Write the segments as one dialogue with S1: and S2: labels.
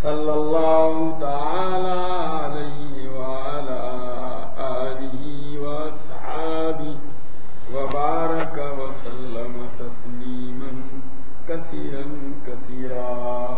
S1: صلی اللہ تعالی علیہ وعلا آلہ واصحابہ وبارک وسلم تسلیما کثیرا کثیرا.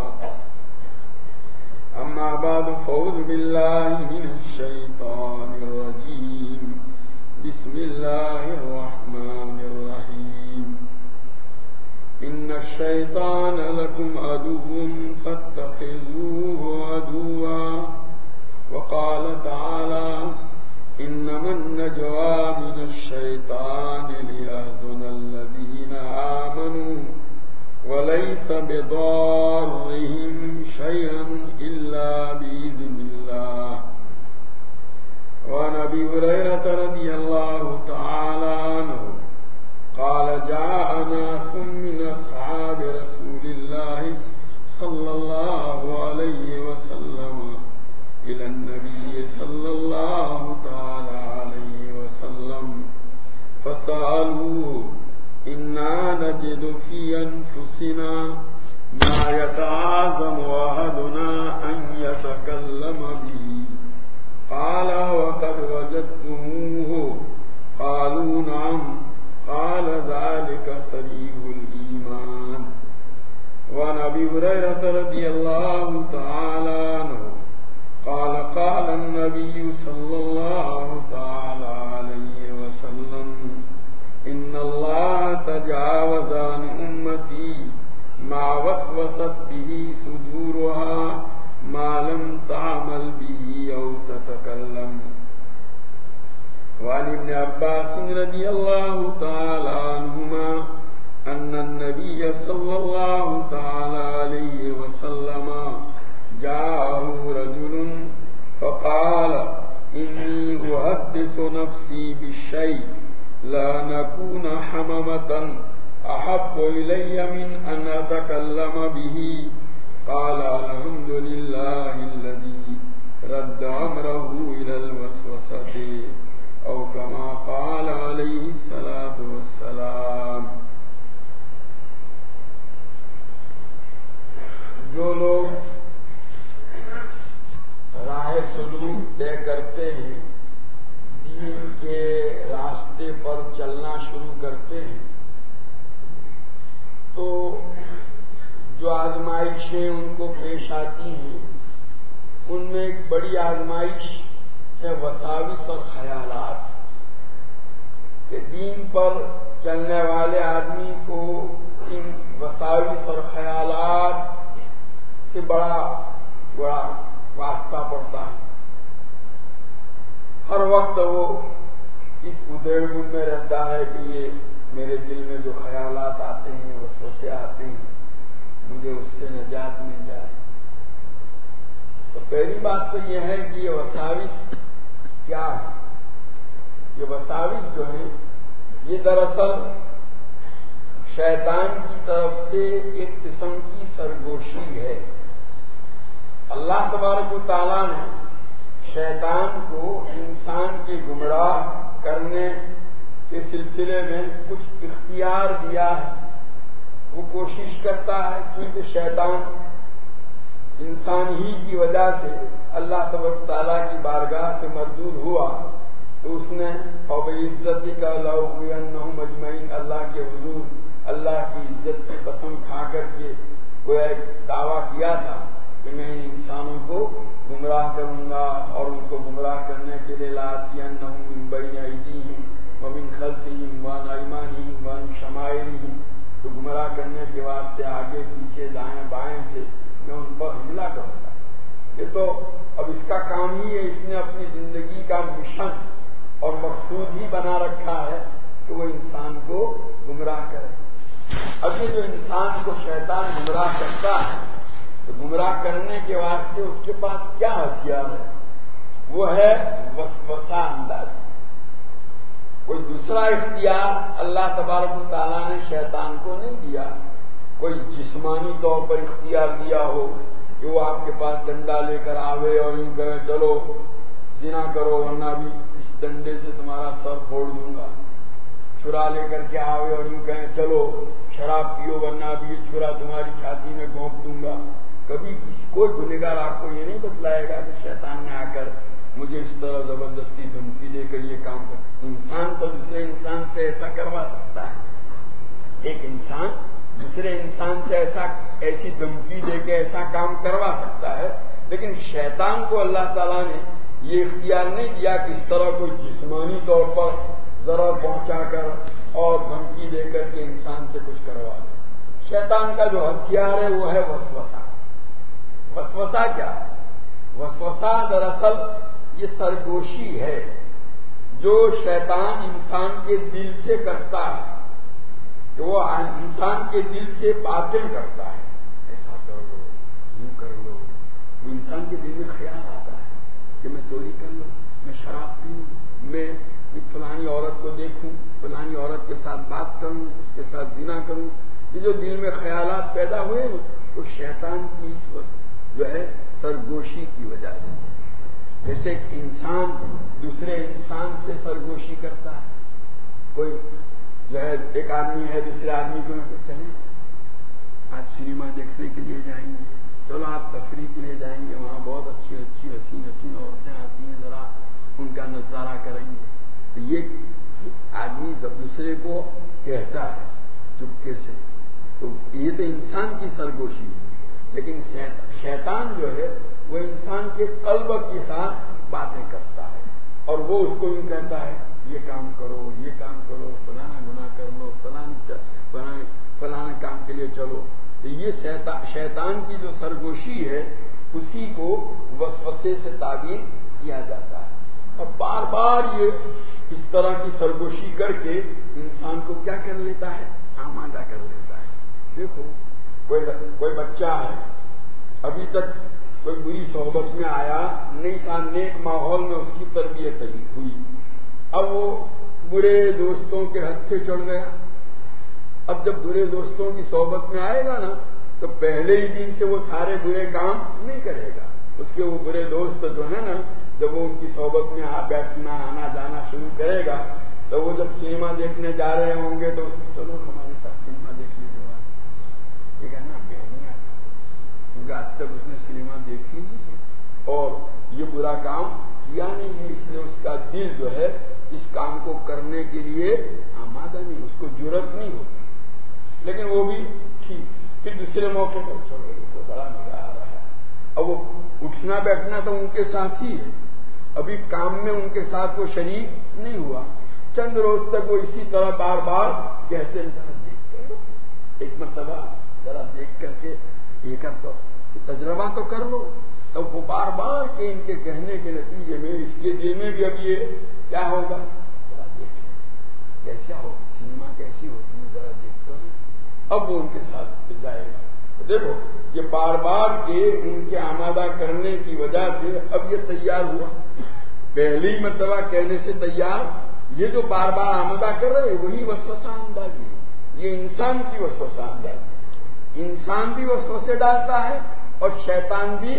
S1: اما بعد فاعوذ باللہ من الشیطان الرجیم. بسم اللہ الرحمن الرحیم. ان الشیطان لکم عدو فاتخذوه عدوا. وقال تعالی انما النجوى من الشیطان لیحزن الذین آمنوا وليس بضارهم شيئا إلا بإذن الله. وعن أبي هريرة رضي الله تعالى عنه قال جاء ناس من أصحاب رسول الله صلى الله عليه وسلم إلى النبي صلى الله تعالى عليه وسلم فسألوه إنا نجد في أنفسنا ما يتعاظم أحدنا أن يتكلم به. قال وقد وجدتموه؟ قالوا نعم. قال ذلك صريح الإيمان. وعن أبي هريرة رضي الله تعالى عنه قال قال النبي صلى الله تعالى عليه وسلم ان اللہ تجاوز عن امتی ما وسوست به صدورها ما لم تعمل به او تتکلم. وعن ابن عباس رضی اللہ تعالی عنہما ان النبی صلی اللہ تعالی علیہ وسلم جاءه رجل فقال انی احدث نفسی بالشیء لا نكون حممة أحب إلي من أن أتكلم به. قال الحمد لله الذي رد أمره إلى الوسوسة أو كما قال عليه الصلاة والسلام. جو لوگ راہ سلوک طے کرتے ہیں، دین کے راستے پر چلنا شروع کرتے ہیں، تو جو آزمائشیں ان کو پیش آتی ہیں ان میں ایک بڑی آزمائش ہے وساوس اور خیالات. کہ دین پر چلنے والے آدمی کو ان وساوس اور خیالات سے بڑا واسطہ پڑتا ہے. ہر وقت وہ اس ادھیڑ بن میں رہتا ہے کہ یہ میرے دل میں جو خیالات آتے ہیں، وسوسے آتے ہیں، مجھے اس سے نجات مل جائے. تو پہلی بات تو یہ ہے کہ یہ وساوس کیا ہے. یہ وساوس جو ہے یہ دراصل شیطان کی طرف سے ایک قسم کی سرگوشی ہے. اللہ تبارک و تعالیٰ نے شیطان کو انسان کے گمراہ کرنے کے سلسلے میں کچھ اختیار دیا ہے. وہ کوشش کرتا ہے، کیونکہ شیطان انسان ہی کی وجہ سے اللہ تبارک تعالیٰ کی بارگاہ سے مردود ہوا، تو اس نے فَبِعِزَّتِكَ لَأُغْوِيَنَّهُمْ أَجْمَعِينَ اللہ کے حضور اللہ کی عزت کی قسم کھا کر کے کوئی ایک دعویٰ کیا تھا کہ میں انسانوں کو گمراہ کروں گا اور ان کو گمراہ کرنے کے لیے لَآتِيَنَّهُم مِّن بَيْنِ أَيْدِيهِمْ وَمِن خَلْفِهِمْ وَعَنْ أَيْمَانِهِمْ وَعَنْ شَمَائِلِهِمْ. تو گمراہ کرنے کے واسطے آگے پیچھے دائیں بائیں سے میں ان پر حملہ کروں گا. یہ تو اب اس کا کام ہی ہے. اس نے اپنی زندگی کا مشن اور مقصود ہی بنا رکھا ہے کہ وہ انسان کو گمراہ کرے. اب یہ جو انسان کو شیطان گمراہ کرتا ہے تو گمراہ کرنے کے واسطے اس کے پاس کیا ہتھیار ہے؟ وہ ہے وسوسہ اندازی. کوئی دوسرا اختیار اللہ تبارک و تعالیٰ نے شیطان کو نہیں دیا. کوئی جسمانی طور پر اختیار دیا ہو کہ وہ آپ کے پاس ڈنڈا لے کر آوے اور یوں کہے چلو زنا کرو ورنہ بھی اس ڈنڈے سے تمہارا سر پھوڑ دوں گا. چھرا لے کر کے آوے اور یوں کہیں چلو شراب پیو ورنہ بھی یہ چھرا تمہاری چھاتی میں گھونپ دوں گا. کبھی کوئی گنہگار آپ کو یہ نہیں بتلائے گا کہ شیطان نے آ کر مجھے اس طرح زبردستی دھمکی دے کر یہ کام کر. انسان تو دوسرے انسان سے ایسا کروا سکتا ہے. ایک انسان دوسرے انسان سے ایسی دھمکی دے کے ایسا کام کروا سکتا ہے، لیکن شیطان کو اللہ تعالیٰ نے یہ اختیار نہیں دیا کہ اس طرح کوئی جسمانی طور پر ضرر پہنچا کر اور دھمکی دے کر کے انسان سے کچھ کروا دے. شیطان کا جو ہتھیار ہے وہ ہے وسوسہ. وسوسہ کیا ہے؟ وسوسہ دراصل یہ سرگوشی ہے جو شیطان انسان کے دل سے کرتا ہے، کہ وہ انسان کے دل سے باتیں کرتا ہے. ایسا کر لو، یوں کر لو. وہ انسان کے دل میں خیال آتا ہے کہ میں چوری کر لوں، میں شراب پیوں، میں فلانی عورت کو دیکھوں، فلانی عورت کے ساتھ بات کروں، اس کے ساتھ زنا کروں. یہ جو دل میں خیالات پیدا ہوئے وہ شیطان کی اس وقت جو ہے سرگوشی کی وجہ سے. جیسے ایک انسان دوسرے انسان سے سرگوشی کرتا ہے. کوئی جو ہے ایک آدمی ہے دوسرے آدمی کو چلیں آج سنیما دیکھنے کے لیے جائیں گے، چلو آپ تفریح کے لیے جائیں گے، وہاں بہت اچھی اچھی حسین عورتیں آتی ہیں، ذرا ان کا نظارہ کریں گے. تو یہ آدمی جب دوسرے کو کہتا ہے چپکے سے، تو یہ تو انسان کی سرگوشی ہے. لیکن شیطان جو ہے وہ انسان کے قلب کے ساتھ باتیں کرتا ہے اور وہ اس کو یوں کہتا ہے یہ کام کرو، یہ کام کرو، فلانا گناہ کر لو، فلانا کام کے لیے چلو. یہ شیطان کی جو سرگوشی ہے اسی کو وسوسے سے تعبیر کیا جاتا ہے. اور بار بار یہ اس طرح کی سرگوشی کر کے انسان کو کیا کر لیتا ہے؟ آمادہ کر لیتا ہے. دیکھو کوئی بچہ ہے، ابھی تک کوئی بری صحبت میں آیا نہیں تھا، نیک ماحول میں اس کی تربیت ہوئی، اب وہ برے دوستوں کے ہتھے چڑھ گیا. اب جب برے دوستوں کی صحبت میں آئے گا نا تو پہلے ہی دن سے وہ سارے برے کام نہیں کرے گا. اس کے وہ برے دوست جو ہے نا، جب وہ ان کی صحبت میں بیٹھنا آنا جانا شروع کرے گا تو وہ جب سنیما دیکھنے جا رہے ہوں گے تو چلو ہمارے ساتھ سنیما دیکھنے کے بعد یہ کہنا میں نہیں آتا، کیونکہ آج تک اس نے سنیما دیکھی نہیں ہے اور یہ برا کام کیا نہیں ہے، اس لیے اس کا دل جو ہے اس کام کو کرنے کے لیے آمادہ نہیں، اس کو جرأت نہیں ہوتی. لیکن وہ بھی ٹھیک، پھر دوسرے موقع پر چلو یہ تو بڑا مزہ آ رہا ہے. اب وہ اٹھنا بیٹھنا تو ان کے ساتھ ہی ہے، ابھی کام میں ان کے ساتھ وہ شریک نہیں ہوا. چند روز تک وہ اسی طرح بار بار کہتے ہیں ذرا دیکھ کر، ایک مرتبہ ذرا دیکھ کر کے یہ کر دو، تجربہ تو کر لو. تب وہ بار بار کے ان کے کہنے کے نتیجے میں اس کے دل میں بھی اب یہ کیا ہوگا؟ ذرا دیکھ کیسا ہو، سنیما کیسی ہوتی ہے ذرا دیکھتے ہو. اب وہ ان کے ساتھ جائے گا. دیکھو یہ بار بار کے ان کے آمادہ کرنے کی وجہ سے اب یہ تیار ہوا. پہلی مرتبہ کہنے سے تیار، یہ جو بار بار آمادہ کر رہے وہی وسوسہ اندازی ہے. یہ انسان کی وسوسہ اندازی. انسان بھی وسوسے ڈالتا ہے اور شیطان بھی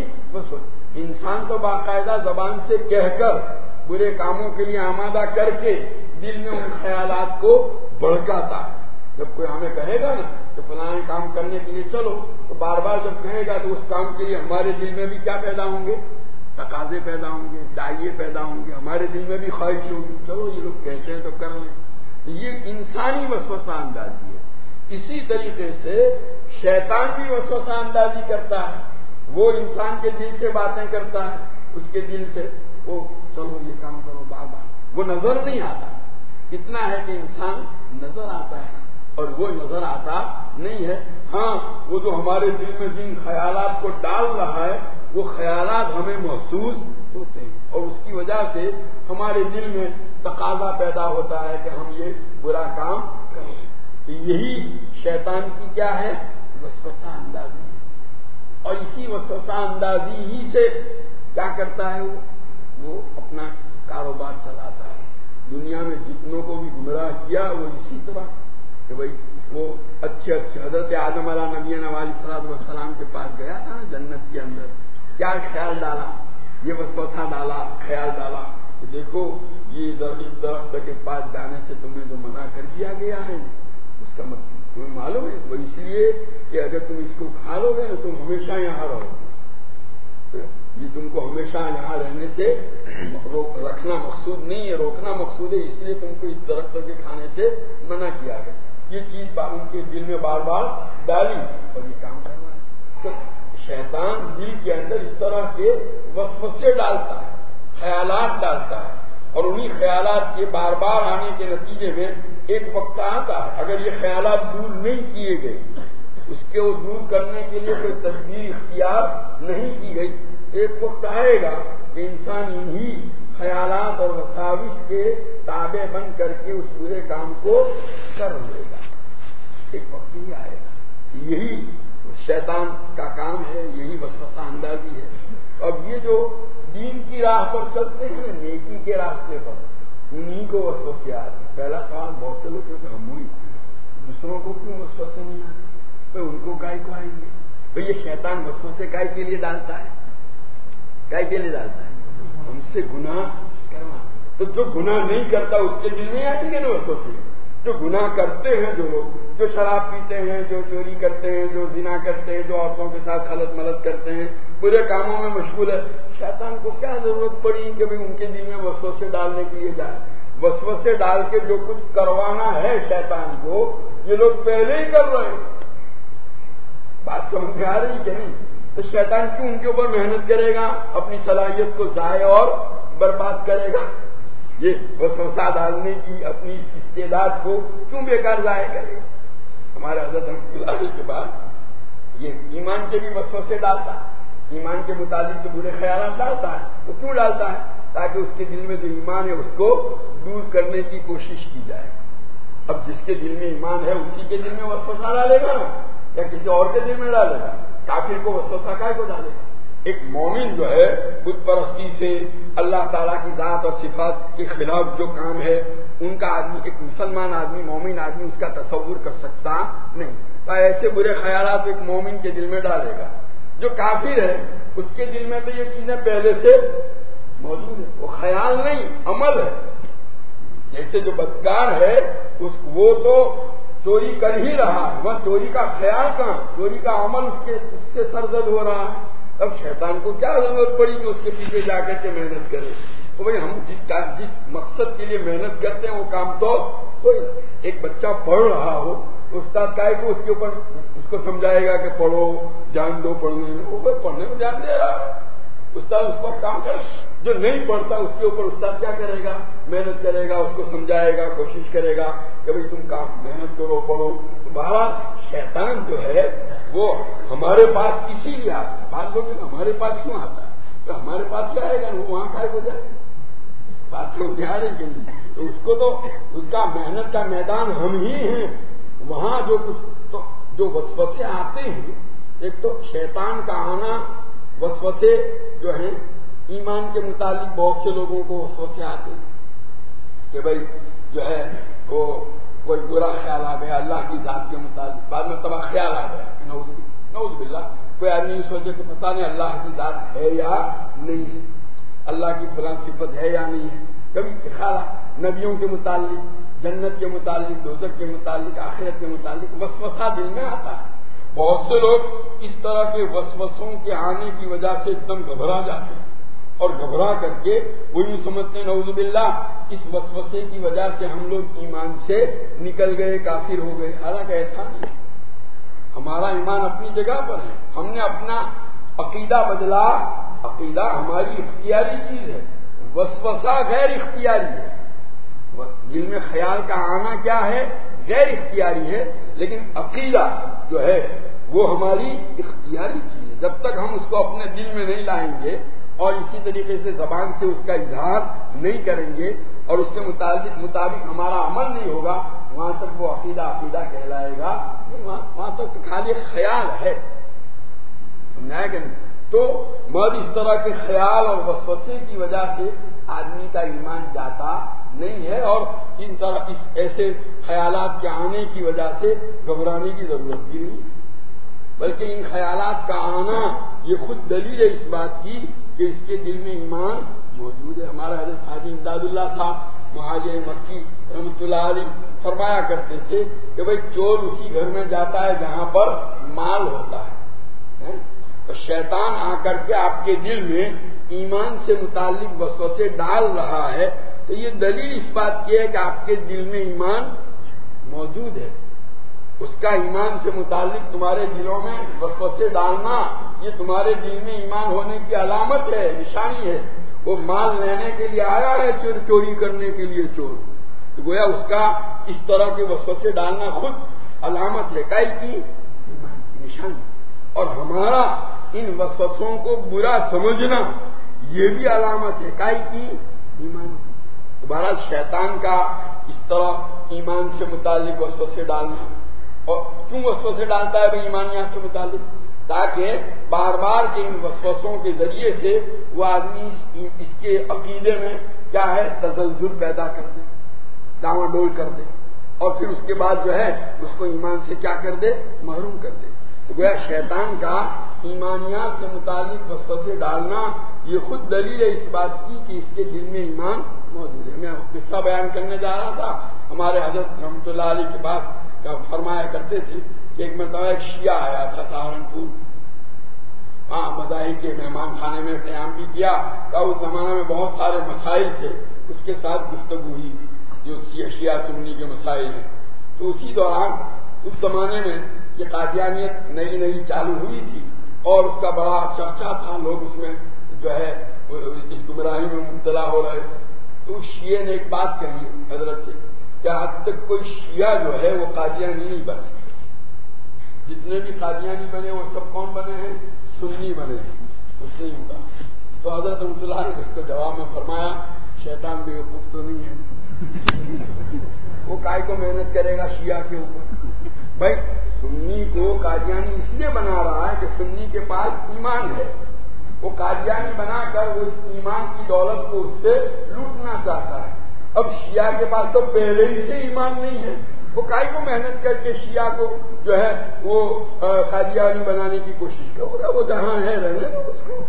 S1: انسان تو باقاعدہ زبان سے کہہ کر برے کاموں کے لیے آمادہ کر کے دل میں ان خیالات کو بھڑکاتا ہے. جب کوئی ہمیں کہے گا نا کہ فلاں کام کرنے کے لیے چلو، تو بار بار جب کہے گا تو اس کام کے لیے ہمارے دل میں بھی کیا پیدا ہوں گے؟ تقاضے پیدا ہوں گے، دائیں پیدا ہوں گے، ہمارے دل میں بھی خواہش ہوگی چلو یہ لوگ کہتے ہیں تو کر لیں. یہ انسانی وسوسہ اندازی ہے. اسی طریقے سے شیطان بھی وسوسہ اندازی کرتا ہے. وہ انسان کے دل سے باتیں کرتا ہے، اس کے دل سے وہ چلو یہ کام کرو، بار بار وہ نظر نہیں آتا. اتنا ہے کہ انسان نظر آتا ہے اور وہ نظر آتا نہیں ہے. ہاں وہ جو ہمارے دل میں جن خیالات کو ڈال رہا ہے وہ خیالات ہمیں محسوس ہوتے ہیں اور اس کی وجہ سے ہمارے دل میں تقاضا پیدا ہوتا ہے کہ ہم یہ برا کام کریں. یہی شیطان کی کیا ہے؟ وسوسہ اندازی. اور اسی وسوسہ اندازی ہی سے کیا کرتا ہے وہ اپنا کاروبار چلاتا ہے. دنیا میں جتنوں کو بھی گمراہ کیا وہ اسی طرح کہ بھائی وہ اچھے حضرت آدم علیہ نبی علیہ السلام کے پاس گیا تھا جنت کے اندر، کیا خیال ڈالا؟ یہ وسوسہ ڈالا، خیال ڈالا کہ دیکھو یہ اس درخت کے پاس جانے سے تمہیں جو منع کر دیا گیا ہے اس کا مطلب تمہیں معلوم ہے وہ اس لیے کہ اگر تم اس کو کھا لو گے نا تم ہمیشہ یہاں رہو گے. یہ تم کو ہمیشہ یہاں رہنے سے رکھنا مقصود نہیں ہے، روکنا مقصود ہے. اس لیے تم کو اس درخت کے کھانے سے منع کیا گیا. یہ چیز ان کے دل میں بار بار ڈالی اور یہ کام کرنا ہے. تو شیطان دل کے اندر اس طرح کے وسوسے ڈالتا ہے، خیالات ڈالتا ہے، اور انہی خیالات کے بار بار آنے کے نتیجے میں ایک وقت آتا ہے اگر یہ خیالات دور نہیں کیے گئے، اس کے وہ دور کرنے کے لیے کوئی تدبیر اختیار نہیں کی گئی، ایک وقت آئے گا کہ انسان انہی خیالات اور وساوس کے تابع بن کر کے اس برے کام کو کر لے گا. ایک وقت ہی آئے گا. یہی شیطان کا کام ہے، یہی وسوسہ اندازی ہے. اب یہ جو دین کی راہ پر چلتے ہیں، نیکی کے راستے پر، انہی کو وسوسے آتے ہیں. پہلا سوال بہت سے لوگ کہتے ہیں ہم دوسروں کو کیوں وسوسے نہیں آتے؟ بھائی ان کو کائے کو آئیں گے؟ بھائی یہ شیطان وسوسے کائے کے لیے ڈالتا ہے؟ کائے کے لیے ڈالتا ہے؟ ہم سے گناہ کرنا. تو جو گناہ نہیں کرتا اس کے دل میں آئیں گے نا وسوسے. جو گناہ کرتے ہیں، جو لوگ جو شراب پیتے ہیں، جو چوری کرتے ہیں، جو زنا کرتے ہیں، جو عورتوں کے ساتھ خلط ملط کرتے ہیں، برے کاموں میں مشغول ہے، شیطان کو کیا ضرورت پڑی کہ ان کے دل میں وسوسے ڈالنے کے لیے جائے؟ وسوسے ڈال کے جو کچھ کروانا ہے شیطان کو یہ لوگ پہلے ہی کر رہے ہیں. بات سمجھ میں آ رہی کہ نہیں؟ تو شیطان کیوں ان کے اوپر محنت کرے گا، اپنی صلاحیت کو ضائع اور برباد کرے گا؟ یہ وسوسہ ڈالنے کی اپنی استعداد کو کیوں بیکار ضائع کرے گا؟ ہمارے حضرت رحمۃ اللہ علیہ کے بعد یہ ایمان کے بھی وسوسے ڈالتا ہے، ایمان کے متعلق جو برے خیالات ڈالتا ہے وہ کیوں ڈالتا ہے؟ تاکہ اس کے دل میں جو ایمان ہے اس کو دور کرنے کی کوشش کی جائے. اب جس کے دل میں ایمان ہے اسی کے دل میں وسوسہ ڈالے گا نا، یا کسی اور کے دل میں ڈالے گا؟ کافر کو وسوسہ کائے کو ڈالے گا؟ ایک مومن جو ہے بت پرستی سے، اللہ تعالیٰ کی ذات اور صفات کے خلاف جو کام ہے ان کا آدمی، ایک مسلمان آدمی، مومن آدمی اس کا تصور کر سکتا نہیں. تو ایسے برے خیالات ایک مومن کے دل میں ڈالے گا. جو کافر ہے اس کے دل میں تو یہ چیزیں پہلے سے موجود ہے، وہ خیال نہیں عمل ہے. جیسے جو بدکار ہے وہ تو چوری کر ہی رہا ہے، وہ چوری کا خیال کہاں، چوری کا عمل اس سے سرزد ہو رہا ہے. اب شیطان کو کیا ضرورت پڑی کہ اس کے پیچھے جا کر کے محنت کرے؟ تو بھائی ہم جس مقصد کے لیے محنت کرتے ہیں وہ کام تو کوئی. ایک بچہ پڑھ رہا ہو استاد کائے کو اس کے اوپر اس کو سمجھائے گا کہ پڑھو، جان دو پڑھنے میں، وہ پڑھنے میں دھیان دے رہا ہے، استاد اس پر کام کرے. جو نہیں پڑھتا اس کے اوپر استاد کیا کرے گا؟ محنت کرے گا، اس کو سمجھائے گا، کوشش کرے گا کہ بھائی تم کام محنت کرو، پڑھو. تو بہرحال شیطان جو ہے وہ ہمارے پاس کسی بھی آتا ہے. بات لوگ ہمارے پاس کیوں آتا ہے؟ تو ہمارے پاس کیا آئے گا وہ وہاں کھائے ہو جائے. بات سمجھ میں آ رہی کہ نہیں؟ تو اس کو تو اس کا محنت کا میدان ہم ہی ہیں. وہاں جو کچھ تو جو وسوسے آتے ہیں، ایک تو شیطان کا آنا، وسوسے جو ہیں ایمان کے متعلق بہت سے لوگوں کو وسوسے آتے ہیں کہ بھائی جو ہے وہ کوئی برا خیال آ گیا اللہ کی ذات کے متعلق، بعد میں تباہ خیال آ گیا، نعوذ باللہ. کوئی آدمی یہ سوچے کہ پتہ نہیں اللہ کی ذات ہے یا نہیں ہے، اللہ کی فلاں صفت ہے یا نہیں ہے. کبھی خیال نبیوں کے متعلق، جنت کے متعلق، دوزخ کے متعلق، آخرت کے متعلق وسوسہ دل میں آتا ہے. بہت سے لوگ اس طرح کے وسوسوں کے آنے کی وجہ سے ایک دم گھبرا جاتے ہیں اور گھبرا کر کے وہ یوں سمجھتے ہیں نعوذ باللہ اس وسوسے کی وجہ سے ہم لوگ ایمان سے نکل گئے، کافر ہو گئے. حالانکہ ایسا نہیں، ہمارا ایمان اپنی جگہ پر ہے. ہم نے اپنا عقیدہ بدلا. عقیدہ ہماری اختیاری چیز ہے، وسوسہ غیر اختیاری ہے. دل میں خیال کا آنا کیا ہے؟ غیر اختیاری ہے. لیکن عقیدہ جو ہے وہ ہماری اختیاری چیز ہے. جب تک ہم اس کو اپنے دل میں نہیں لائیں گے اور اسی طریقے سے زبان سے اس کا اظہار نہیں کریں گے اور اس کے مطابق ہمارا عمل نہیں ہوگا، وہاں تک وہ عقیدہ کہلائے گا. وہاں تک خالی خیال ہے. سمجھایا کہ نہیں؟ تو مر اس طرح کے خیال اور وسوسے کی وجہ سے آدمی کا ایمان جاتا نہیں ہے، اور ان طرح ایسے خیالات کے آنے کی وجہ سے گھبرانے کی ضرورت بھی نہیں، بلکہ ان خیالات کا آنا یہ خود دلیل ہے اس بات کی کہ اس کے دل میں ایمان موجود ہے. ہمارا حضرت حاجی امداد اللہ صاحب مہاجر مکی رحمۃ اللہ علیہ فرمایا کرتے تھے کہ بھائی چور اسی گھر میں جاتا ہے جہاں پر مال ہوتا ہے. تو شیطان آ کر کے آپ کے دل میں ایمان سے متعلق وسوسے ڈال رہا ہے تو یہ دلیل اس بات کی ہے کہ آپ کے دل میں ایمان موجود ہے. اس کا ایمان سے متعلق تمہارے دلوں میں وسوسے ڈالنا یہ تمہارے دل میں ایمان ہونے کی علامت ہے، نشانی ہے. وہ مال لینے کے لیے آیا ہے، چوری کرنے کے لیے چور، تو گویا اس کا اس طرح کے وسوسے ڈالنا خود علامت ہے کائی کی ایمان کی نشانی. اور ہمارا ان وسوسوں کو برا سمجھنا یہ بھی علامت ہے کائی کی ایمان. تمہارا شیطان کا اس طرح ایمان سے متعلق وسوسے ڈالنا. اور کیوں وسوسے ڈالتا ہے بھائی ایمانیات سے متعلق؟ تاکہ بار بار کے ان وسوسوں کے ذریعے سے وہ آدمی اس کے عقیدے میں کیا ہے تزلزل پیدا کر دے، ڈاواں ڈول کر دے، اور پھر اس کے بعد جو ہے اس کو ایمان سے کیا کر دے، محروم کر دے. تو گویا شیطان کا ایمانیات سے متعلق وسوسے ڈالنا یہ خود دلیل ہے اس بات کی کہ اس کے دل میں ایمان موجود ہے. میں قصہ بیان کرنے جا رہا تھا. ہمارے حضرت رحمۃ اللہ علیہ کے پاس فرمایا کرتے تھے کہ ایک مرتبہ ایک شیعہ آیا تھا سہارنپور. مذاہب کے مہمان خانے میں قیام بھی کیا. اس زمانے میں بہت سارے مسائل تھے، اس کے ساتھ گفتگو ہوئی جو شیعہ سنی کے مسائل ہیں. تو اسی دوران اس زمانے میں یہ قادیانیت نئی نئی چالو ہوئی تھی اور اس کا بڑا چرچا تھا، لوگ اس میں جو ہے اس گمراہی میں مبتلا ہو رہے تھے. تو شیعہ نے ایک بات کہی حضرت سے کہ آج تک کوئی شیعہ جو ہے وہ قادیانی نہیں بن سکتا. جتنے بھی قادیانی بنے وہ سب کون بنے ہیں؟ سنی بنے ہیں. اس نے یوں کہا. تو حضرت رحمۃ اللہ نے اس کو جواب میں فرمایا شیطان بے وقوف تو نہیں ہے، وہ کائے کو محنت کرے گا شیعہ کے اوپر. بھائی سنی کو قادیانی اس لیے بنا رہا ہے کہ سنی کے پاس ایمان ہے. وہ قادیانی بنا کر وہ اس ایمان کی دولت کو اس سے لوٹنا چاہتا ہے. اب شیعہ کے پاس تو پہلے ہی سے ایمان نہیں ہے، وہ کائی کو محنت کر کے شیعہ کو جو ہے وہ قادیانی بنانے کی کوشش کر رہا ہے. وہ جہاں ہے رہنے دو اس کو.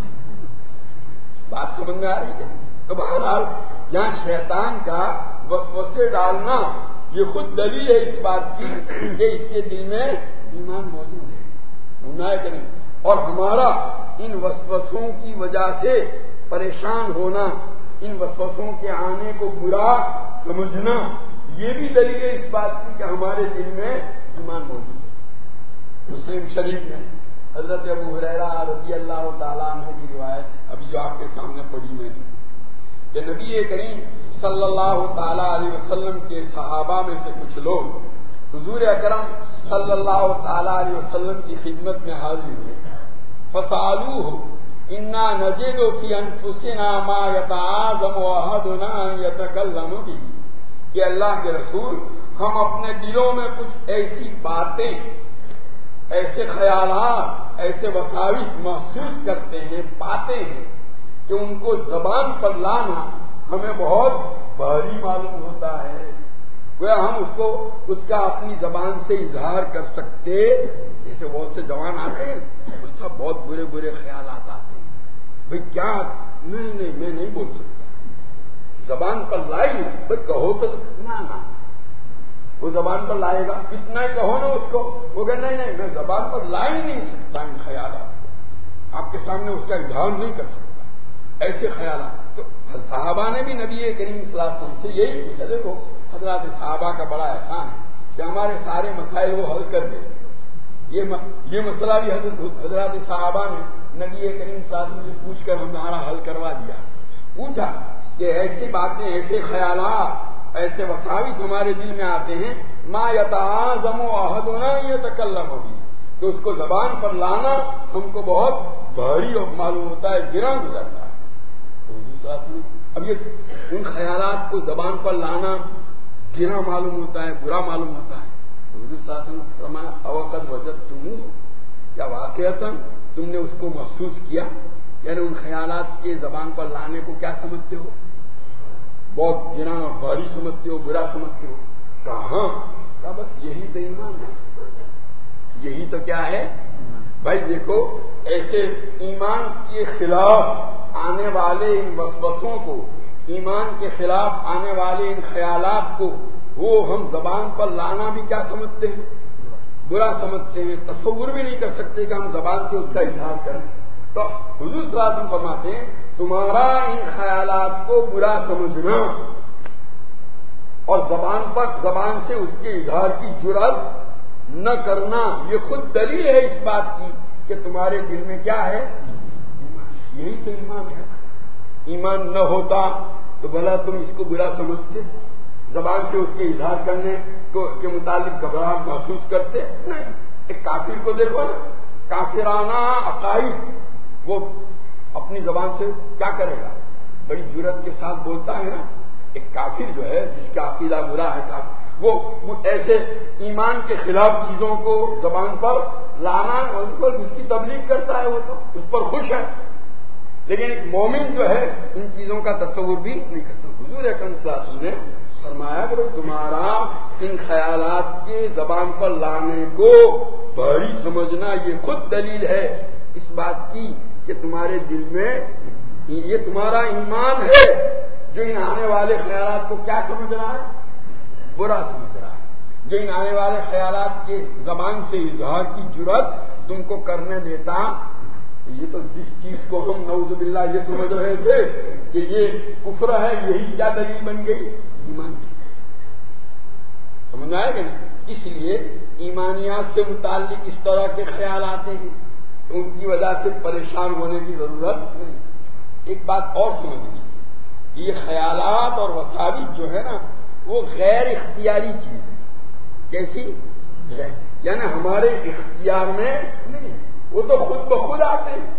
S1: بات سمجھ میں آ رہی ہے؟ تو بہرحال یہاں شیطان کا وسوسے ڈالنا یہ خود دلیل ہے اس بات کی کہ اس کے دل میں ایمان موجود ہے. ہونا ہے کہ نہیں؟ اور ہمارا ان وسوسوں کی وجہ سے پریشان ہونا، ان وسوسوں کے آنے کو برا سمجھنا یہ بھی دلیل ہے اس بات کی کہ ہمارے دل میں ایمان موجود ہے. مسلم شریف میں حضرت ابو ہریرہ رضی اللہ تعالیٰ عنہ کی روایت ابھی جو آپ کے سامنے پڑھی میں نے کہ نبی کریم صلی اللہ تعالی علیہ وسلم کے صحابہ میں سے کچھ لوگ حضور اکرم صلی اللہ تعالی علیہ وسلم کی خدمت میں حاضر ہوئے. فسألوه انا نجد فی انفسنا ما یتعاظم احدنا ان یتکلم به کہ اللہ کے رسول ہم اپنے دلوں میں کچھ ایسی باتیں، ایسے خیالات، ایسے وساوس محسوس کرتے ہیں، پاتے ہیں کہ ان کو زبان پر لانا ہمیں بہت بھاری معلوم ہوتا ہے. وہ ہم اس کا اپنی زبان سے اظہار کر سکتے. جیسے بہت سے جوان آتے ہیں ان سب بہت برے برے خیالات آتے ہیں. بھئی کیا نہیں میں نہیں بول سکتا. زبان پر لائی بھئی کہو تو نہ وہ زبان پر لائے گا. کتنا ہی کہو نا اس کو، وہ کہ نہیں میں زبان پر لا ہی نہیں سکتا ان خیالات کو، آپ کے سامنے اس کا اظہار نہیں کر سکتا. ایسے خیالات تو صحابہ نے بھی نبی کریم صلی اللہ علیہ وسلم سے یہی پوچھا. دیکھو حضرات صحابہ کا بڑا احسان ہے کہ ہمارے سارے مسائل وہ حل کر دیں. یہ مسئلہ بھی حضرات صحابہ نے نبی کریم صلی اللہ علیہ وسلم سے پوچھ کر ہمارا حل کروا دیا. پوچھا کہ ایسی باتیں، ایسے خیالات، ایسے وساوس ہمارے دل میں آتے ہیں ما یتعاظم احدنا یتکلم به، تو اس کو زبان پر لانا ہم کو بہت بھاری اور معلوم ہوتا ہے، گراں گزرتا ہے. اب یہ ان خیالات کو زبان پر لانا گراں معلوم ہوتا ہے، برا معلوم ہوتا ہے. حضور صلی اللہ علیہ وسلم فرمایا اوقد وجدتموہ، کیا واقعتاً تم نے اس کو محسوس کیا؟ یعنی ان خیالات کے زبان پر لانے کو کیا سمجھتے ہو؟ بہت گراں اور بھاری سمجھتے ہو، برا سمجھتے ہو. کہاں؟ کہا بس یہی تو ایمان ہے. یہی تو کیا ہے بھائی؟ دیکھو ایسے ایمان کے خلاف آنے والے ان وسوسوں کو، ایمان کے خلاف آنے والے ان خیالات کو وہ ہم زبان پر لانا بھی کیا سمجھتے ہیں؟ برا سمجھتے ہیں. تصور بھی نہیں کر سکتے کہ ہم زبان سے اس کا اظہار کریں. تو حضور صلی اللہ علیہ وسلم فرماتے ہیں تمہارا ان خیالات کو برا سمجھنا اور زبان سے اس کے اظہار کی جرأت نہ کرنا یہ خود دلیل ہے اس بات کی کہ تمہارے دل میں کیا ہے؟ یہی تو ایمان ہے. ایمان نہ ہوتا تو بھلا تم اس کو برا سمجھتے؟ زبان سے اس کے اظہار کرنے کے متعلق گھبراہٹ محسوس کرتے؟ نہیں. ایک کافر کو دیکھو نا، کافرانہ عقائد وہ اپنی زبان سے کیا کرے گا؟ بڑی جرأت کے ساتھ بولتا ہے نا. ایک کافر جو ہے جس کا عقیدہ برا ہے وہ ایسے ایمان کے خلاف چیزوں کو زبان پر لانا اور اس کی تبلیغ کرتا ہے، وہ تو اس پر خوش ہے. لیکن ایک مومن جو ہے ان چیزوں کا تصور بھی نہیں کرتا. حضور اکرم صلی اللہ علیہ وسلم نے فرمایا کہ تمہارا ان خیالات کے زبان پر لانے کو بھاری سمجھنا یہ خود دلیل ہے اس بات کی کہ تمہارے دل میں یہ تمہارا ایمان ہے جو ان آنے والے خیالات کو کیا سمجھ رہا ہے؟ برا سمجھ رہا ہے. جو ان آنے والے خیالات کے زبان سے اظہار کی جرأت تم کو کرنے دیتا. یہ تو جس چیز کو ہم نعوذ باللہ یہ سمجھ رہے تھے کہ یہ کفر ہے، یہی کیا دلیل بن گئی؟ ایمان کی. سمجھ آئے گا نا؟ اس لیے ایمانیات سے متعلق اس طرح کے خیال آتے ہیں تو ان کی وجہ سے پریشان ہونے کی ضرورت نہیں. ایک بات اور سمجھ لیجیے، یہ خیالات اور وساوس جو ہے نا وہ غیر اختیاری چیز ہے. کیسی؟ یعنی ہمارے اختیار میں نہیں، وہ تو خود بخود آتے ہیں.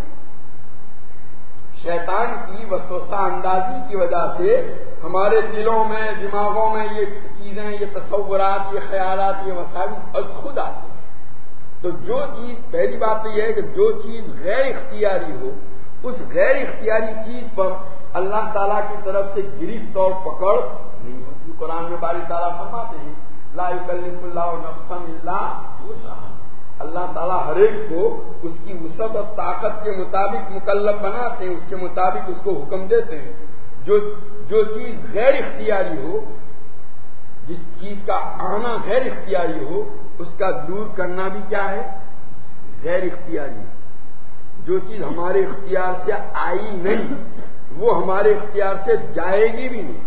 S1: شیطان کی وسوسہ اندازی کی وجہ سے ہمارے دلوں میں دماغوں میں یہ چیزیں، یہ تصورات، یہ خیالات، یہ وساوس از خود آتے ہیں. تو جو چیز، پہلی بات تو یہ ہے کہ جو چیز غیر اختیاری ہو اس غیر اختیاری چیز پر اللہ تعالیٰ کی طرف سے گرفت اور پکڑ نہیں ہوتی. قرآن میں باری تعالیٰ فرماتے ہیں لا یکلف اللہ نفسا الا وسعها. اللہ تعالیٰ ہر ایک کو اس کی وسعت اور طاقت کے مطابق مکلف بناتے ہیں، اس کے مطابق اس کو حکم دیتے ہیں. جو چیز غیر اختیاری ہو، جس چیز کا آنا غیر اختیاری ہو اس کا دور کرنا بھی کیا ہے؟ غیر اختیاری. جو چیز ہمارے اختیار سے آئی نہیں وہ ہمارے اختیار سے جائے گی بھی نہیں.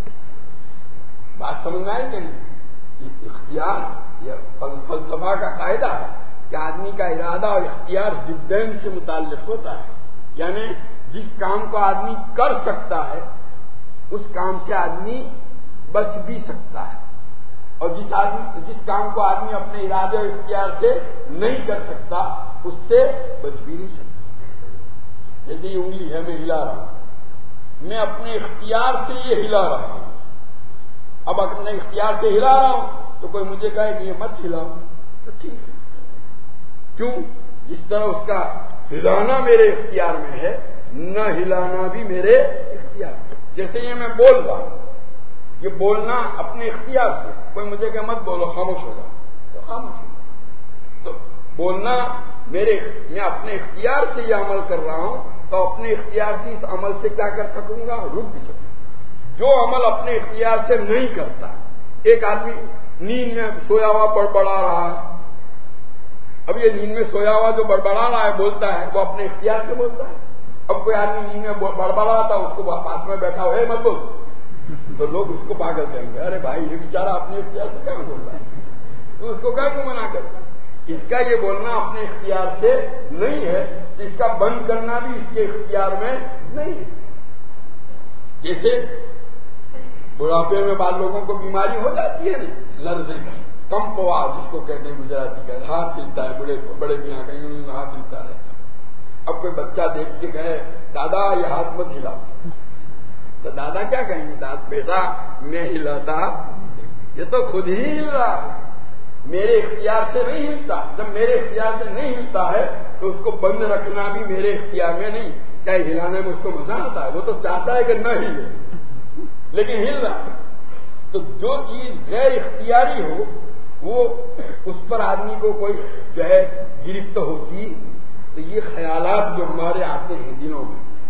S1: بات سمجھ آئے کہ نہیں؟ اختیار یہ فلسفہ کا قاعدہ ہے کہ آدمی کا ارادہ اور اختیار ضدین سے متعلق ہوتا ہے. یعنی جس کام کو آدمی کر سکتا ہے اس کام سے آدمی بچ بھی سکتا ہے، اور جس کام کو آدمی اپنے ارادے اور اختیار سے نہیں کر سکتا اس سے بچ بھی نہیں سکتا. جیسے یہ انگلی ہے، میں ہلا رہا ہوں، میں اپنے اختیار سے یہ ہلا رہا ہوں. اب اپنے اختیار سے ہلا رہا ہوں تو کوئی مجھے کہے کہ یہ مت ہلاؤ تو ٹھیک ہے. کیوں؟ جس طرح اس کا ہلانا میرے اختیار میں ہے نہ ہلانا بھی میرے اختیار میں. جیسے یہ میں بول رہا ہوں، یہ بولنا اپنے اختیار سے، کوئی مجھے کہ مت بولو خاموش ہو جاؤ تو خاموش ہو جاؤ. تو بولنا میں اپنے اختیار سے یہ عمل کر رہا ہوں تو اپنے اختیار سے اس عمل سے کیا کر سکوں گا؟ رک بھی سکوں. جو عمل اپنے اختیار سے نہیں کرتا، ایک آدمی نیند میں سویا ہوا بڑبڑا رہا ہے. اب یہ نیند میں سویا ہوا جو بڑبڑا رہا ہے بولتا ہے وہ اپنے اختیار سے بولتا ہے. اب کوئی آدمی نیند میں بڑبڑا تھا اس کو پاس میں بیٹھا ہو مت بول تو لوگ اس کو پاگل کہیں گے، ارے بھائی یہ بیچارہ اپنے اختیار سے کہاں بول رہا ہے، تو اس کو کیا کیوں منع کرتا ہے؟ اس کا یہ بولنا اپنے اختیار سے نہیں ہے، اس کا بند کرنا بھی اس کے اختیار میں نہیں ہے. جیسے بڑھاپے میں بعض لوگوں کو بیماری ہو جاتی ہے لرزے کی، کم پوا جس کو کہتے ہیں گجراتی کا، ہاتھ ہلتا ہے، بڑے میاں کہیں ہاتھ ہلتا رہتا ہے. اب کوئی بچہ دیکھ کے کہے دادا یہ ہاتھ مت ہلاؤ تو دادا کیا کہیں گے؟ بیٹا میں ہلاتا، یہ تو خود ہی ہل رہا، میرے اختیار سے نہیں ہلتا. جب میرے اختیار سے نہیں ہلتا ہے تو اس کو بند رکھنا بھی میرے اختیار میں نہیں. چاہے ہلانے میں اس کو مزہ آتا ہے، وہ تو چاہتا ہے کہ نہ ہلے لیکن ہل رہا. تو جو چیز غیر اختیاری ہو وہ اس پر آدمی کو کوئی جو ہے گرفت ہوتی. تو یہ خیالات جو ہمارے آتے ہیں دلوں میں،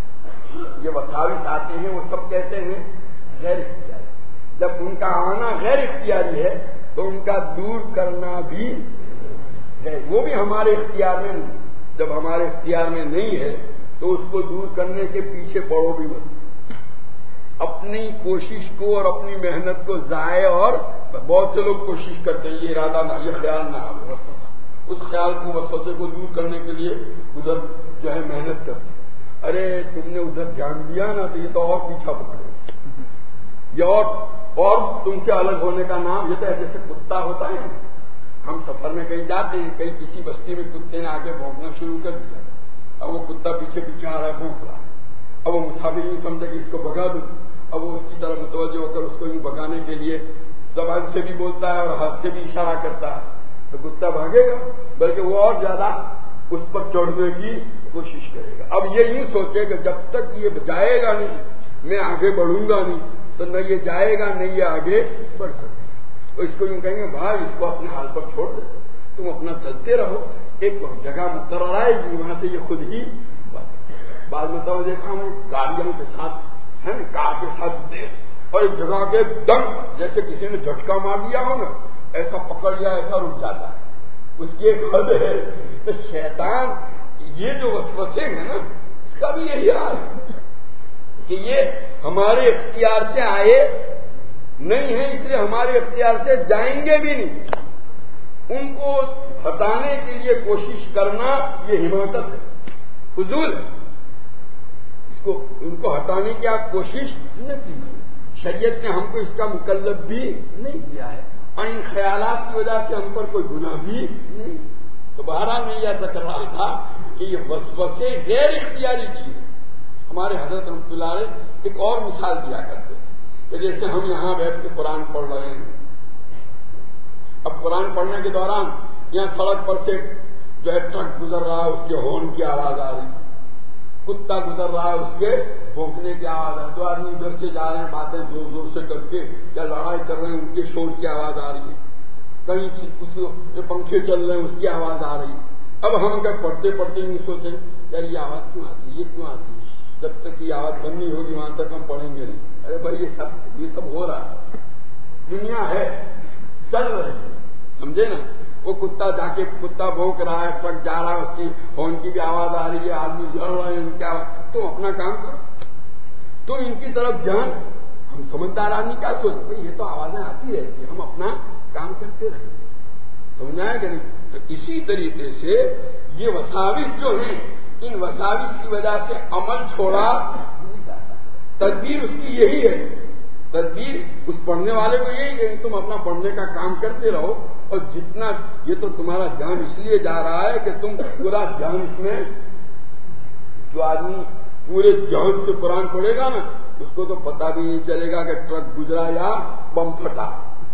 S1: یہ وساوس آتے ہیں وہ سب کہتے ہیں غیر اختیاری. جب ان کا آنا غیر اختیاری ہے تو ان کا دور کرنا بھی وہ بھی ہمارے اختیار میں نہیں. جب ہمارے اختیار میں نہیں ہے تو اس کو دور کرنے کے پیچھے پڑو بھی مت. اپنی کوشش کو اور اپنی محنت کو ضائع، اور بہت سے لوگ کوشش کرتے ہیں یہ ارادہ نہ، یہ خیال نہ آئے، اس خیال کو وسوسے کو دور کرنے کے لیے ادھر جو ہے محنت کرتے. ارے تم نے ادھر دھیان دیا نا تو یہ تو اور پیچھا پکڑے، یہ اور تم سے الگ ہونے کا نام. یہ تو جیسے کتا ہوتا ہے، ہم سفر میں کہیں جاتے ہیں، کہیں کسی بستی میں کتے نے آگے بھونکنا شروع کر دیا، اب وہ کتا پیچھے پیچھے آ رہا ہے، بھونک رہا ہے. اب وہ مسافر یوں سمجھے کہ اس کو بھگا دوں، اب وہ اس کی طرف متوجہ ہو کر اس کو یوں بھگانے کے لیے زبان سے بھی بولتا ہے اور ہاتھ سے بھی اشارہ کرتا ہے، تو کتا بھاگے گا، بلکہ وہ اور زیادہ اس پر چڑھنے کی کوشش کرے گا. اب یہ یوں سوچے کہ جب تک یہ جائے گا نہیں میں آگے بڑھوں گا نہیں، تو نہ یہ جائے گا نہ یہ آگے بڑھ سکے. تو اس کو یوں کہیں گے بھائی اس کو اپنے حال پر چھوڑ دے، تم اپنا چلتے رہو، ایک جگہ مقرر آئے گی وہاں سے یہ خود ہی. بعض میں تو دیکھا ہوں گاڑیوں کے ساتھ ہے نا، کار کے ساتھ دے اور ایک جگہ کے دم جیسے کسی نے جھٹکا مار دیا ہو نا، ایسا پکڑ لیا ایسا رک جاتا ہے. اس کی ایک حد ہے. تو شیطان یہ جو وسوسے ہیں نا اس کا بھی یہی حال ہے کہ یہ ہمارے اختیار سے آئے نہیں ہیں، اس لیے ہمارے اختیار سے جائیں گے بھی نہیں. ان کو ہٹانے کے لیے کوشش کرنا یہ حماقت ہے، فضول ہے. ان کو ہٹانے کی آپ کوشش نہ کیجیے. شریعت نے ہم کو اس کا مکلف بھی نہیں کیا ہے، اور ان خیالات کی وجہ سے ہم پر کوئی گناہ بھی نہیں. تو بہرحال میں یہ عرض کر رہا تھا کہ یہ وسوسے غیر اختیاری چیز. ہمارے حضرت رحمۃ اللہ علیہ ایک اور مثال دیا کرتے تھے کہ جیسے ہم یہاں بیٹھ کے قرآن پڑھ رہے ہیں، اب قرآن پڑھنے کے دوران یہاں سڑک پر سے جو ہے ٹرک گزر رہا ہے اس کے ہارن کی آواز آ رہی، کتا گزر رہا ہے اس کے بھونکنے کی آواز آ رہی، دو آدمی ادھر سے جا رہے ہیں باتیں زور زور سے کر کے یا لڑائی کر رہے ہیں ان کے شور کی آواز آ رہی ہے، کہیں کچھ جو پنکھے چل رہے ہیں اس کی آواز آ رہی ہے. اب ہم اگر پڑھتے پڑھتے یوں سوچیں یار یہ آواز کیوں آتی ہے، یہ کیوں آتی ہے، جب تک یہ آواز بند نہیں ہوگی وہاں تک ہم پڑھیں گے نہیں. ارے بھائی یہ سب ہو رہا ہے، دنیا ہے چل رہی ہے، سمجھے نا. وہ کتا جا کے کتا بھونک رہا ہے، ٹرک جا رہا ہے اس کی ہارن کی بھی آواز آ رہی ہے، آدمی جڑ رہے ہیں ان کی آواز. تم اپنا کام کرو، تم ان کی طرف جان. ہم سمجھدار آدمی کیا سوچتے بھائی یہ تو آوازیں آتی رہتی ہیں، ہم اپنا کام کرتے رہیں. سمجھا ہے کہ نہیں. تو اسی طریقے سے یہ وساوس جو ہیں ان وساوس کی وجہ سے عمل چھوڑا نہیں جاتا. تدبیر اس کی یہی ہے، تدبیر اس پڑھنے والے کو یہی کہ تم اپنا پڑھنے کا کام کرتے رہو، اور جتنا یہ تو تمہارا دھیان اس لیے جا رہا ہے کہ تم پورا دھیان اس میں. جو آدمی پورے دھیان سے قرآن پڑھے گا نا اس کو تو پتہ بھی نہیں چلے گا کہ ٹرک گزرا یا بم پھٹا،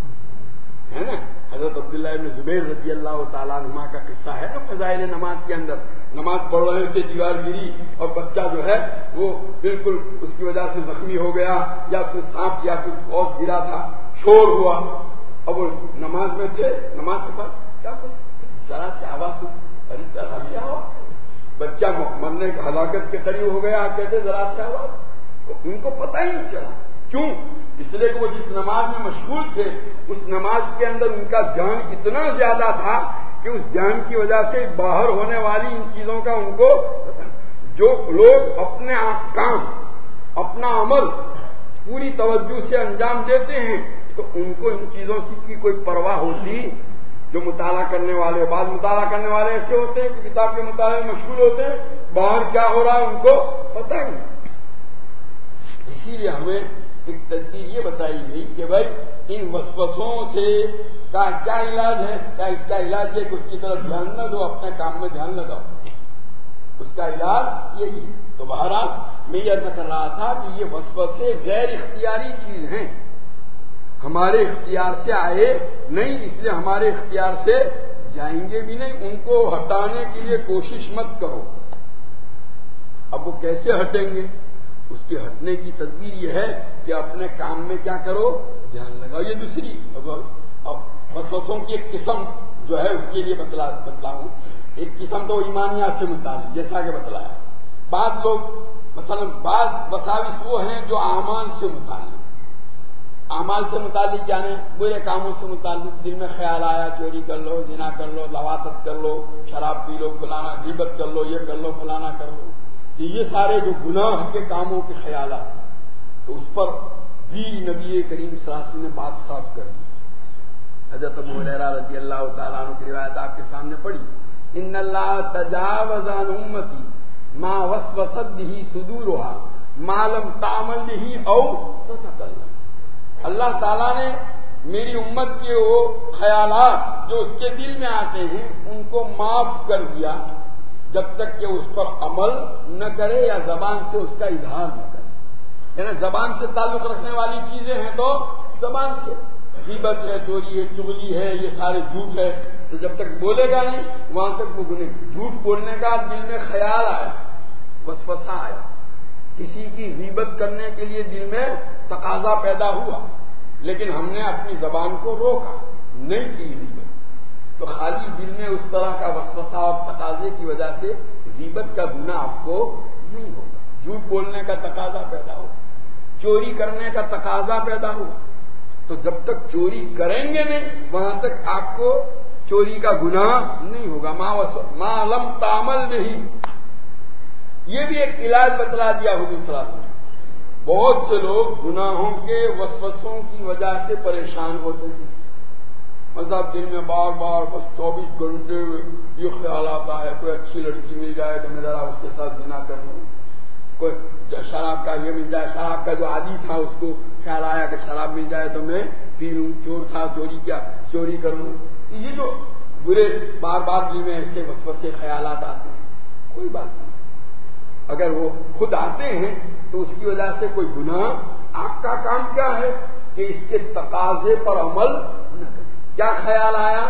S1: ہے نا. حضرت عبداللہ ابن زبیر رضی اللہ تعالیٰ عنہ کا قصہ ہے نا فضائل نماز کے اندر. نماز پڑھ رہے تھے، دیوار گری اور بچہ جو ہے وہ بالکل اس کی وجہ سے زخمی ہو گیا، یا کچھ سانپ یا کچھ اور گرا تھا، شور ہوا. اب وہ نماز میں تھے، نماز کے بعد کیا کچھ ذرا سے آواز سن، ارے ذرا سے آواز، بچہ مرنے ہلاکت کے قریب ہو گیا. آپ کہتے ذرا سے آواز، ان کو پتہ ہی نہیں چلا. کیوں؟ اس لیے کہ وہ جس نماز میں مشغول تھے اس نماز کے اندر ان کا دھیان اتنا زیادہ تھا کہ اس دھیان کی وجہ سے باہر ہونے والی ان چیزوں کا ان کو. جو لوگ اپنے کام اپنا عمل پوری توجہ سے انجام دیتے ہیں تو ان کو ان چیزوں کی کوئی پرواہ ہوتی. جو مطالعہ کرنے والے، بعض مطالعہ کرنے والے ایسے ہوتے ہیں کہ کتاب کے مطالعے میں مشغول ہوتے ہیں، باہر کیا ہو رہا ہے ان کو پتہ ہی نہیں. اسی لیے ہمیں ایک تدبیر یہ بتائی گئی کہ بھائی ان وسوسوں سے کا کیا علاج ہے. کیا اس کا علاج ہے کہ اس کی طرف دھیان نہ دو، اپنے کام میں دھیان لگاؤ، اس کا علاج یہی. تو بہرحال میں یہ عرض کر رہا تھا کہ یہ وسوسے غیر اختیاری چیز ہیں، ہمارے اختیار سے آئے نہیں، اس لیے ہمارے اختیار سے جائیں گے بھی نہیں. ان کو ہٹانے کے لیے کوشش مت کرو. اب وہ کیسے ہٹیں گے؟ اس کے ہٹنے کی تدبیر یہ ہے کہ اپنے کام میں کیا کرو، دھیان لگاؤ. یہ دوسری اب وسوسوں کی ایک قسم جو ہے اس کے لیے بتلاؤں. ایک قسم تو ایمانیات سے متعلق جیسا کہ بتلایا. بعض لوگ مثلا بعض وساوس وہ ہیں جو اعمال سے متعلق یعنی برے کاموں سے متعلق، دل میں خیال آیا چوری کر لو، زنا کر لو، لواطت کر لو، شراب پی لو، فلانا غیبت کر لو، یہ کر لو، فلانا کر لو، یہ سارے جو گناہ کے کاموں کے خیالات، تو اس پر بھی نبی کریم صلی اللہ علیہ وسلم نے بات صاف کر دی۔ حضرت ابو ہریرہ رضی اللہ تعالیٰ عنہ کی روایت آپ کے سامنے پڑھی، ان اللہ تجاوز عن امتی ما وسوست به صدورها ما لم تعمل به او تتکلم۔ اللہ تعالیٰ نے میری امت کے وہ خیالات جو اس کے دل میں آتے ہیں ان کو معاف کر دیا جب تک کہ اس پر عمل نہ کرے یا زبان سے اس کا اظہار نہ کرے۔ یعنی زبان سے تعلق رکھنے والی چیزیں ہیں تو زبان سے، غیبت ہے، چوری ہے، چغلی ہے، یہ سارے جھوٹ ہے، تو جب تک بولے گا نہیں وہاں تک وہ گناہ۔ جھوٹ بولنے کا دل میں خیال آیا، وسوسہ آیا، کسی کی غیبت کرنے کے لیے دل میں تقاضا پیدا ہوا، لیکن ہم نے اپنی زبان کو روکا، نہیں کی غیبت، تو خالی دل میں اس طرح کا وسوسہ اور تقاضے کی وجہ سے غیبت کا گناہ آپ کو نہیں ہوگا۔ جھوٹ بولنے کا تقاضا پیدا ہو، چوری کرنے کا تقاضا پیدا ہو، تو جب تک چوری کریں گے نہیں وہاں تک آپ کو چوری کا گناہ نہیں ہوگا۔ ما لم تعمل بھی، یہ بھی ایک علاج بتلا دیا حضور صلی اللہ علیہ وسلم۔ بہت سے لوگ گناہوں کے وسوسوں کی وجہ سے پریشان ہوتے ہیں، مطلب دن میں بار بار بس 24 گھنٹے یہ خیال آتا ہے کوئی اچھی لڑکی مل جائے تو میں ذرا اس کے ساتھ زنا کر لوں، کوئی شراب کا یہ مل جائے، شراب کا جو عادی تھا اس کو خیال آیا کہ شراب مل جائے تو میں پی لوں، چور تھا چوری کر لوں۔ یہ جو برے بار بار دل میں ایسے وسوسے خیالات آتے ہیں، کوئی بات نہیں، اگر وہ خود آتے ہیں تو اس کی وجہ سے کوئی گناہ، آپ کا کام کیا ہے کہ اس کے تقاضے پر عمل نہ کریں۔ کیا خیال آیا؟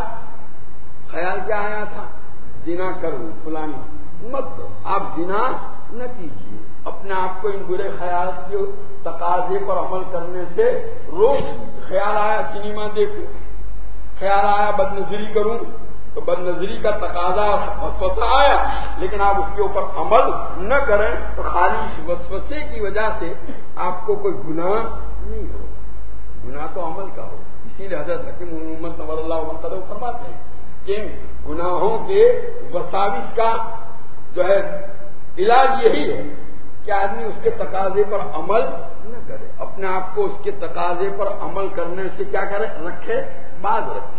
S1: خیال کیا آیا تھا؟ زنا کروں، فلانی مت کرو، آپ زنا نہ کیجیے، اپنے آپ کو ان برے خیال کے تقاضے پر عمل کرنے سے روک۔ خیال آیا سنیما دیکھوں، خیال آیا بد نظری کروں، تو بد نظری کا تقاضا وسوسہ آیا لیکن آپ اس کے اوپر عمل نہ کریں تو خالی اس وسوسے کی وجہ سے آپ کو کوئی گناہ نہیں ہوگا، گناہ تو عمل کا ہو۔ اسی لیے حضرت حکیم محمد نور اللہ وبرکاتہ فرماتے ہیں کہ گناہوں کے وساوس کا جو ہے علاج یہی ہے کہ آدمی اس کے تقاضے پر عمل نہ کرے، اپنے آپ کو اس کے تقاضے پر عمل کرنے سے کیا کرے؟ رکھے، باز رکھے۔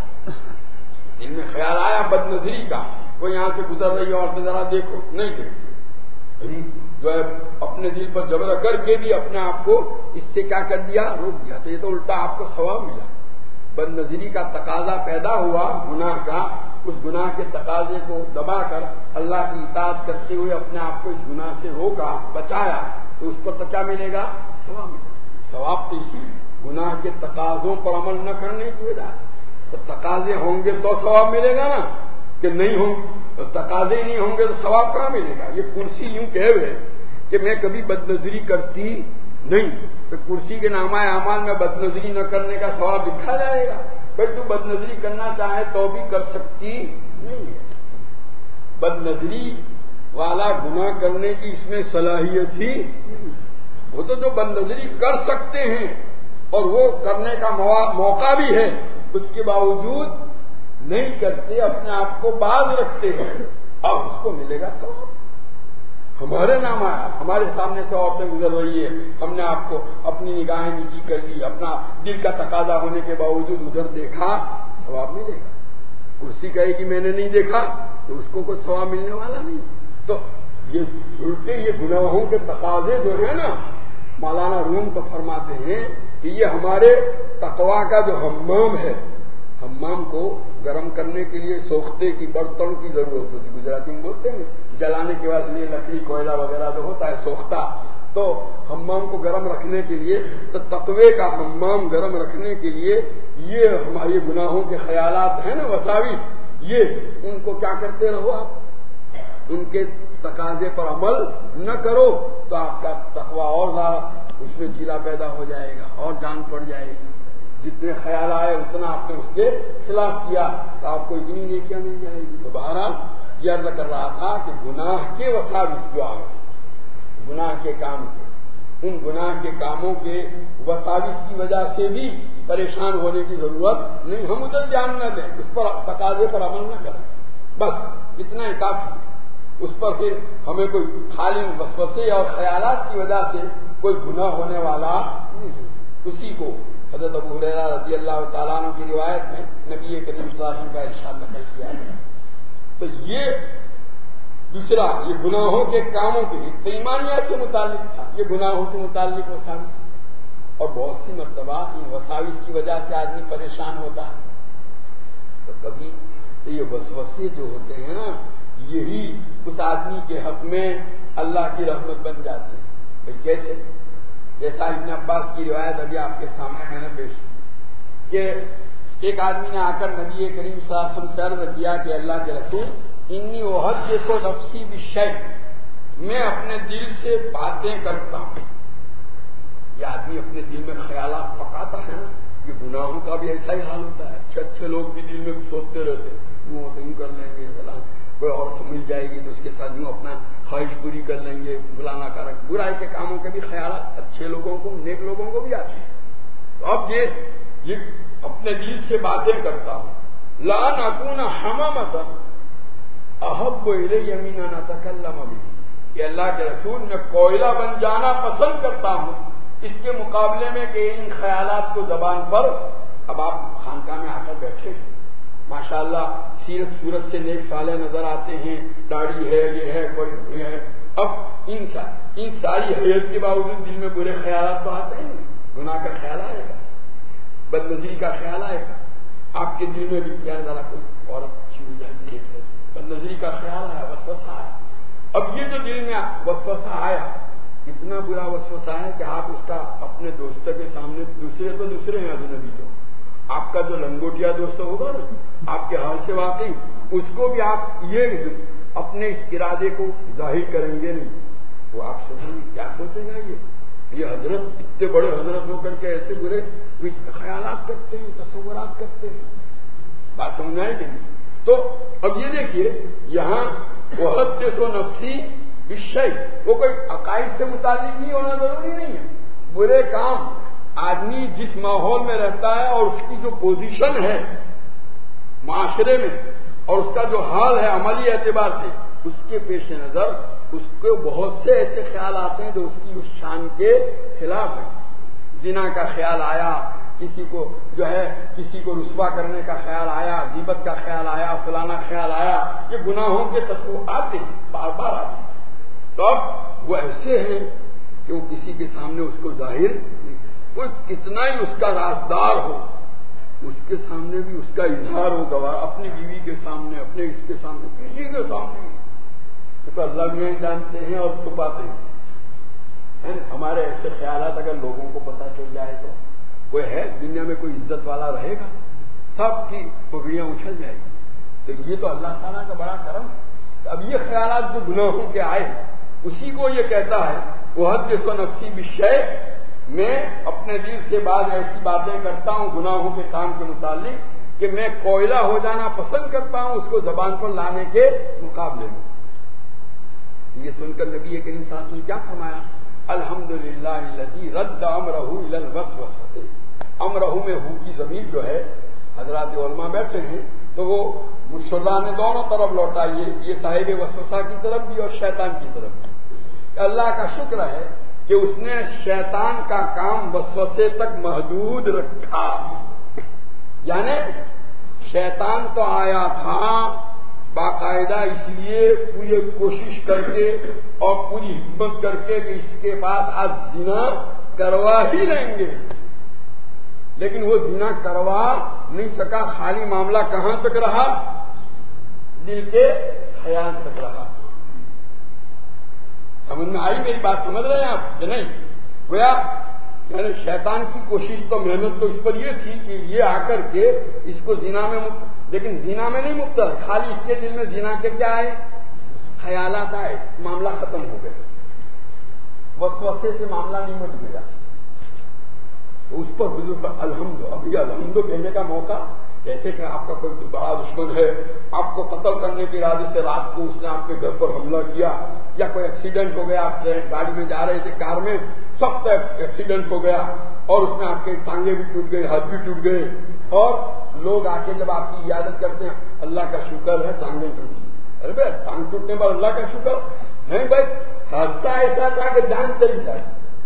S1: دل میں خیال آیا بد نظری کا، کوئی یہاں سے گزر رہی ہے اور ذرا دیکھو، نہیں دیکھتی، جو ہے اپنے دل پر جبر کر کے بھی اپنے آپ کو اس سے کیا کر دیا؟ روک دیا، تو یہ تو الٹا آپ کو ثواب ملا۔ بد نظری کا تقاضا پیدا ہوا گناہ کا، اس گناہ کے تقاضے کو دبا کر اللہ کی اطاعت کرتے ہوئے اپنے آپ کو اس گناہ سے روکا، بچایا، تو اس پر تو کیا ملے گا؟ ثواب ملے گا۔ ثواب تو اسی گناہ کے تقاضوں پر عمل نہ کرنے کی وجہ سے، تو تقاضے ہوں گے تو ثواب ملے گا نا، کہ نہیں ہوں تو تقاضے نہیں ہوں گے تو ثواب کہاں ملے گا؟ یہ کرسی یوں کہے ہوئے کہ میں کبھی بد نظری کرتی نہیں، تو کرسی کے نامہ اعمال میں بد نظری نہ کرنے کا ثواب لکھا جائے گا؟ بھائی تو بد نظری کرنا چاہے تو بھی کر سکتی نہیں ہے، بد نظری والا گناہ کرنے کی اس میں صلاحیت ہی نہیں۔ وہ تو جو بد نظری کر سکتے ہیں اور وہ کرنے کا موقع بھی ہے، اس کے باوجود نہیں کرتے، اپنے آپ کو باز رکھتے ہیں، اور اس کو ملے گا ثواب۔ ہمارے نام آیا، ہمارے سامنے سے عورتیں گزر رہی ہے، ہم نے آپ کو اپنی نگاہیں نیچی کر لی، اپنا دل کا تقاضا ہونے کے باوجود ادھر دیکھا، ثواب ملے گا۔ کرسی کہے کہ میں نے نہیں دیکھا تو اس کو کوئی ثواب ملنے والا نہیں۔ تو یہ الٹے یہ گناہوں کے تقاضے جو ہیں نا، مولانا روم تو فرماتے ہیں کہ یہ ہمارے تقویٰ کا جو حمام ہے، حمام کو گرم کرنے کے لیے سوختے کی برتن کی ضرورت ہوتی، گجراتی میں بولتے ہیں جلانے کے بعد لیے لکڑی کوئلہ وغیرہ جو ہوتا ہے سوختہ، تو حمام کو گرم رکھنے کے لیے، تو تقوی کا حمام گرم رکھنے کے لیے یہ ہمارے گناہوں کے خیالات ہیں نا، وساوس، یہ ان کو کیا کرتے رہو، آپ ان کے تقاضے پر عمل نہ کرو تو آپ کا تقویٰ اور زیادہ اس میں جیلا پیدا ہو جائے گا اور جان پڑ جائے گی۔ جتنے خیال آئے اتنا آپ نے اس کے خلاف کیا تو آپ کو اتنی نیکیاں مل جائے گی۔ تو بہرحال یہ عرض کر رہا تھا کہ گناہ کے وساوس جو آ گئے، گناہ کے کام کے، ان گناہ کے کاموں کے وساوس کی وجہ سے بھی پریشان ہونے کی ضرورت نہیں. ہم ادھر دھیان نہ دیں، اس پر تقاضے پر عمل نہ کریں، بس اتنا ہی کافی. اس پر پھر ہمیں کوئی خالی وسوسے اور خیالات کی وجہ سے کوئی گناہ ہونے والا نہیں ہے. اسی کو حضرت ابو ہریرہ رضی اللہ تعالیٰ عنہ کی روایت میں نبی کریم صلی اللہ علیہ وسلم کا ارشاد نقل کیا ہے. تو یہ دوسرا، یہ گناہوں کے کاموں کے لیے تو ایمانیات کے متعلق تھا، یہ گناہوں سے متعلق وساوس. اور بہت سی مرتبہ ان وساوس کی وجہ سے آدمی پریشان ہوتا ہے. تو کبھی تو یہ وسوسے جو ہوتے ہیں نا، یہی اس آدمی کے حق میں اللہ کی رحمت بن جاتی ہے. بھئی کیسے؟ جیسا ابن عباس کی روایت ابھی آپ کے سامنے میں نے پیش کی کہ ایک آدمی نے آ کر نبی کریم صلی اللہ علیہ وسلم سے عرض کیا کہ اللہ کے رسول، انی احدث نفسی بالشیء، میں اپنے دل سے باتیں کرتا ہوں. یہ آدمی اپنے دل میں خیالات پکاتا ہے نا. یہ گناہوں کا بھی ایسا ہی حال ہوتا ہے. اچھے اچھے لوگ بھی دل میں سوچتے رہتے ہیں، وہ یوں کر لیں گے، کوئی اور مل جائے گی تو اس کے ساتھ یوں اپنا خواہش پوری کر لیں گے، فلانا کارک. برائی کے کاموں کے بھی خیالات اچھے لوگوں کو، نیک لوگوں کو بھی آتے ہیں. تو اب یہ اپنے دل سے باتیں کرتا ہوں. لأن أكون حمامة أحب إلي من أن أتكلم به، کہ اللہ کے رسول میں کوئلہ بن جانا پسند کرتا ہوں اس کے مقابلے میں کہ ان خیالات کو زبان پر. اب آپ خانقاہ میں آ کر بیٹھے ہیں، ماشاءاللہ سیرت صورت سے نیک صالح نظر آتے ہیں، داڑھی ہے، یہ ہے، کوئی ہے. اب ان ساری حیرت کے باوجود دل میں برے خیالات تو آتے ہیں. گناہ کا خیال آئے گا، بد نظری کا خیال آئے گا. آپ کے دل میں بھی کیا ذرا کوئی عورت چھو جاتی ہے، بد نظری کا خیال آیا، وسوسہ آیا. اب یہ جو دل میں وسوسہ آیا، اتنا برا وسوسہ ہے کہ آپ اس کا اپنے دوستوں کے سامنے، دوسرے ہیں اجنبی تو، آپ کا جو لنگوٹیا دوست ہوگا نا، آپ کے حال سے واقعی، اس کو بھی آپ یہ اپنے اس ارادے کو ظاہر کریں گے نہیں. وہ آپ سوچیں کیا سوچے گا، یہ حضرت اتنے بڑے حضرت ہو کر کے ایسے برے خیالات کرتے ہیں، تصورات کرتے ہیں. بات سمجھائے کہ نہیں؟ تو اب یہ دیکھیے یہاں احدث نفسی بالشیء، وہ کوئی عقائد سے متعلق نہیں ہونا ضروری نہیں ہے. برے کام آدمی جس ماحول میں رہتا ہے اور اس کی جو پوزیشن ہے معاشرے میں اور اس کا جو حال ہے عملی اعتبار سے، اس کے پیش نظر اس کو بہت سے ایسے خیال آتے ہیں جو اس کی اس شان کے خلاف ہیں. زنا کا خیال آیا، کسی کو جو ہے کسی کو رسوا کرنے کا خیال آیا، غیبت کا خیال آیا، فلانا خیال آیا. یہ گناہوں کے تصور آتے ہیں، بار بار آتے ہیں. تو اب وہ ایسے ہیں کہ وہ کسی کے سامنے اس کو ظاہر نہیں. کوئی کتنا ہی اس کا رازدار ہو، اس کے سامنے بھی اس کا اظہار ہو گواہ، اپنی بیوی کے سامنے، اپنے اس کے سامنے، کسی کے سامنے. تو اللہ بھی جانتے ہیں اور چھپاتے ہیں. ہمارے ایسے خیالات اگر لوگوں کو پتہ چل جائے تو کوئی ہے دنیا میں کوئی عزت والا رہے گا؟ سب کی پگڑیاں اچھل جائیں گی. تو یہ تو اللہ تعالیٰ کا بڑا کرم. اب یہ خیالات جو گناہوں کے آئے، اسی کو یہ کہتا ہے احدث نفسی بالشیء، میں اپنے دل سے بعض ایسی باتیں کرتا ہوں گناہوں کے کام کے متعلق کہ میں کوئلہ ہو جانا پسند کرتا ہوں اس کو زبان پر لانے کے مقابلے میں. یہ سن کر نبی کریم صلی اللہ علیہ وسلم نے کیا فرمایا؟ الحمدللہ الذی رد امرہ الی الوسوسۃ. امرہ میں ہو کی ضمیر جو ہے، حضرات علماء بیٹھے ہیں تو وہ مشرہ نے دونوں طرف لوٹائیے، یہ صاحب وسوسہ کی طرف بھی اور شیطان کی طرف بھی. اللہ کا شکر ہے کہ اس نے شیطان کا کام وسوسے تک محدود رکھا. یعنی شیطان تو آیا تھا باقاعدہ اس لیے پوری کوشش کر کے اور پوری ہمت کر کے کہ اس کے پاس آج زنا کروا ہی لیں گے، لیکن وہ زنا کروا نہیں سکا. خالی معاملہ کہاں تک رہا؟ دل کے خیال تک رہا. سمجھ میں آئی میری بات؟ سمجھ رہے ہیں آپ کہ نہیں؟ گویا یعنی شیطان کی کوشش تو محنت تو اس پر یہ تھی کہ یہ آ کر کے اس کو زنا میں لیکن زنا میں نہیں مبتلا، خالی اس کے دل میں زنا کے کیا آئے؟ خیالات آئے. معاملہ ختم ہو گیا، وسوسے سے معاملہ نمٹ گیا. تو اس پر بزرگ الحمد، اب یہ الحمد کہنے کا موقع جیسے کہ آپ کا کوئی بڑا دشمن ہے، آپ کو قتل کرنے کے ارادے سے رات کو اس نے آپ کے گھر پر حملہ کیا، یا کوئی ایکسیڈنٹ ہو گیا، آپ گاڑی میں جا رہے تھے، کار میں، سخت ایکسیڈنٹ ہو گیا اور اس میں آپ کے ٹانگیں بھی ٹوٹ گئے، ہاتھ بھی ٹوٹ گئے، اور لوگ آ کے جب آپ کی عیادت کرتے ہیں اللہ کا شکر ہے ٹانگیں ٹوٹی. ارے بھائی ٹانگ ٹوٹنے پر اللہ کا شکر نہیں بھائی، حادثہ ایسا تھا کہ جان چلی جائے.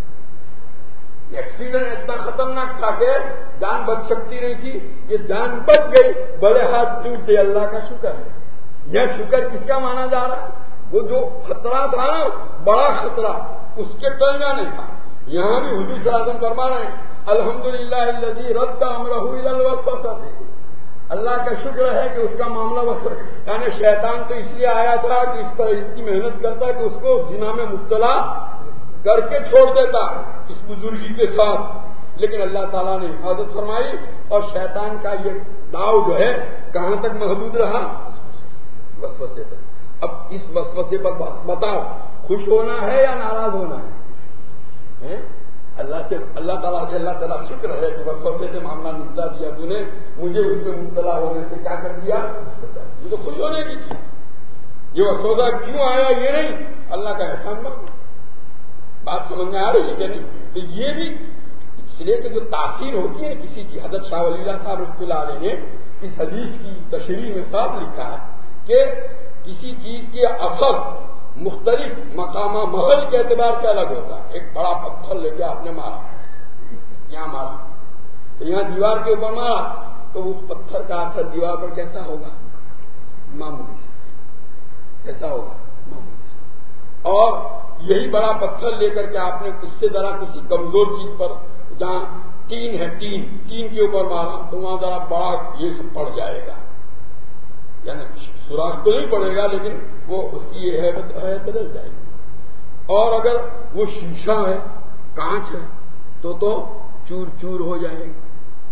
S1: ایکسیڈنٹ اتنا خطرناک تھا کہ جان بچ سکتی نہیں تھی، یہ جان بچ گئی، بڑے ہاتھ ٹوٹے، اللہ کا شکر ہے. یہ شکر کس کا مانا جا رہا ہے؟ وہ جو خطرہ تھا نا، بڑا خطرہ، اس کے ٹلنا نہیں تھا. یہاں بھی حضور صلی اللہ علیہ وسلم فرما رہے ہیں الحمدللہ الذی رد امرہ الی الوسوسہ. اللہ کا شکر ہے کہ اس کا معاملہ وسوسہ، یعنی شیطان تو اس لیے آیا تھا کہ اس پر اتنی محنت کرتا کہ اس کو زنا میں مبتلا کر کے چھوڑ دیتا اس بزرگی کے ساتھ، لیکن اللہ تعالیٰ نے حفاظت فرمائی. اور شیطان کا یہ داؤ جو ہے کہاں تک محدود رہا؟ وسوسے تک. اب اس وسوسے پر بتاؤ خوش ہونا ہے یا ناراض ہونا ہے؟ اللہ تعالیٰ شکر ہے کہ وسوسے سے معاملہ نپٹا دیا، تو نے مجھے اس میں مبتلا ہونے سے کیا کر دیا؟ یہ تو خوش ہونے کی چیز. یہ وسوسہ کیوں آیا یہ نہیں، اللہ کا احسان بنا. بات سمجھ میں آ رہی ہے کہ نہیں؟ تو یہ بھی اس لیے کہ جو تاثیر ہوتی ہے کسی کی، حضرت شاہ ولی اللہ صاحب رحمۃ اللہ علیہ نے اس حدیث کی تشریح میں صاف لکھا ہے کہ کسی چیز کے اثر مختلف مقامہ محل کے اعتبار سے الگ ہوتا ہے. ایک بڑا پتھر لے کے آپ نے مارا، یہاں مارا تو یہاں دیوار کے اوپر مارا، تو اس پتھر کا اثر دیوار پر کیسا ہوگا؟ معمولی سے. کیسا ہوگا؟ معمولی سے. اور یہی بڑا پتھر لے کر کے آپ نے اس سے ذرا کسی کمزور چیز پر، جہاں ٹین ہے، ٹین کے اوپر مارا تو وہاں ذرا بڑا یہ سب پڑ جائے گا، یعنی سوراخ تو نہیں پڑے گا لیکن وہ اس کی یہ ہے بدل جائے گی. اور اگر وہ شیشہ ہے، کانچ ہے، تو چور چور ہو جائے گی.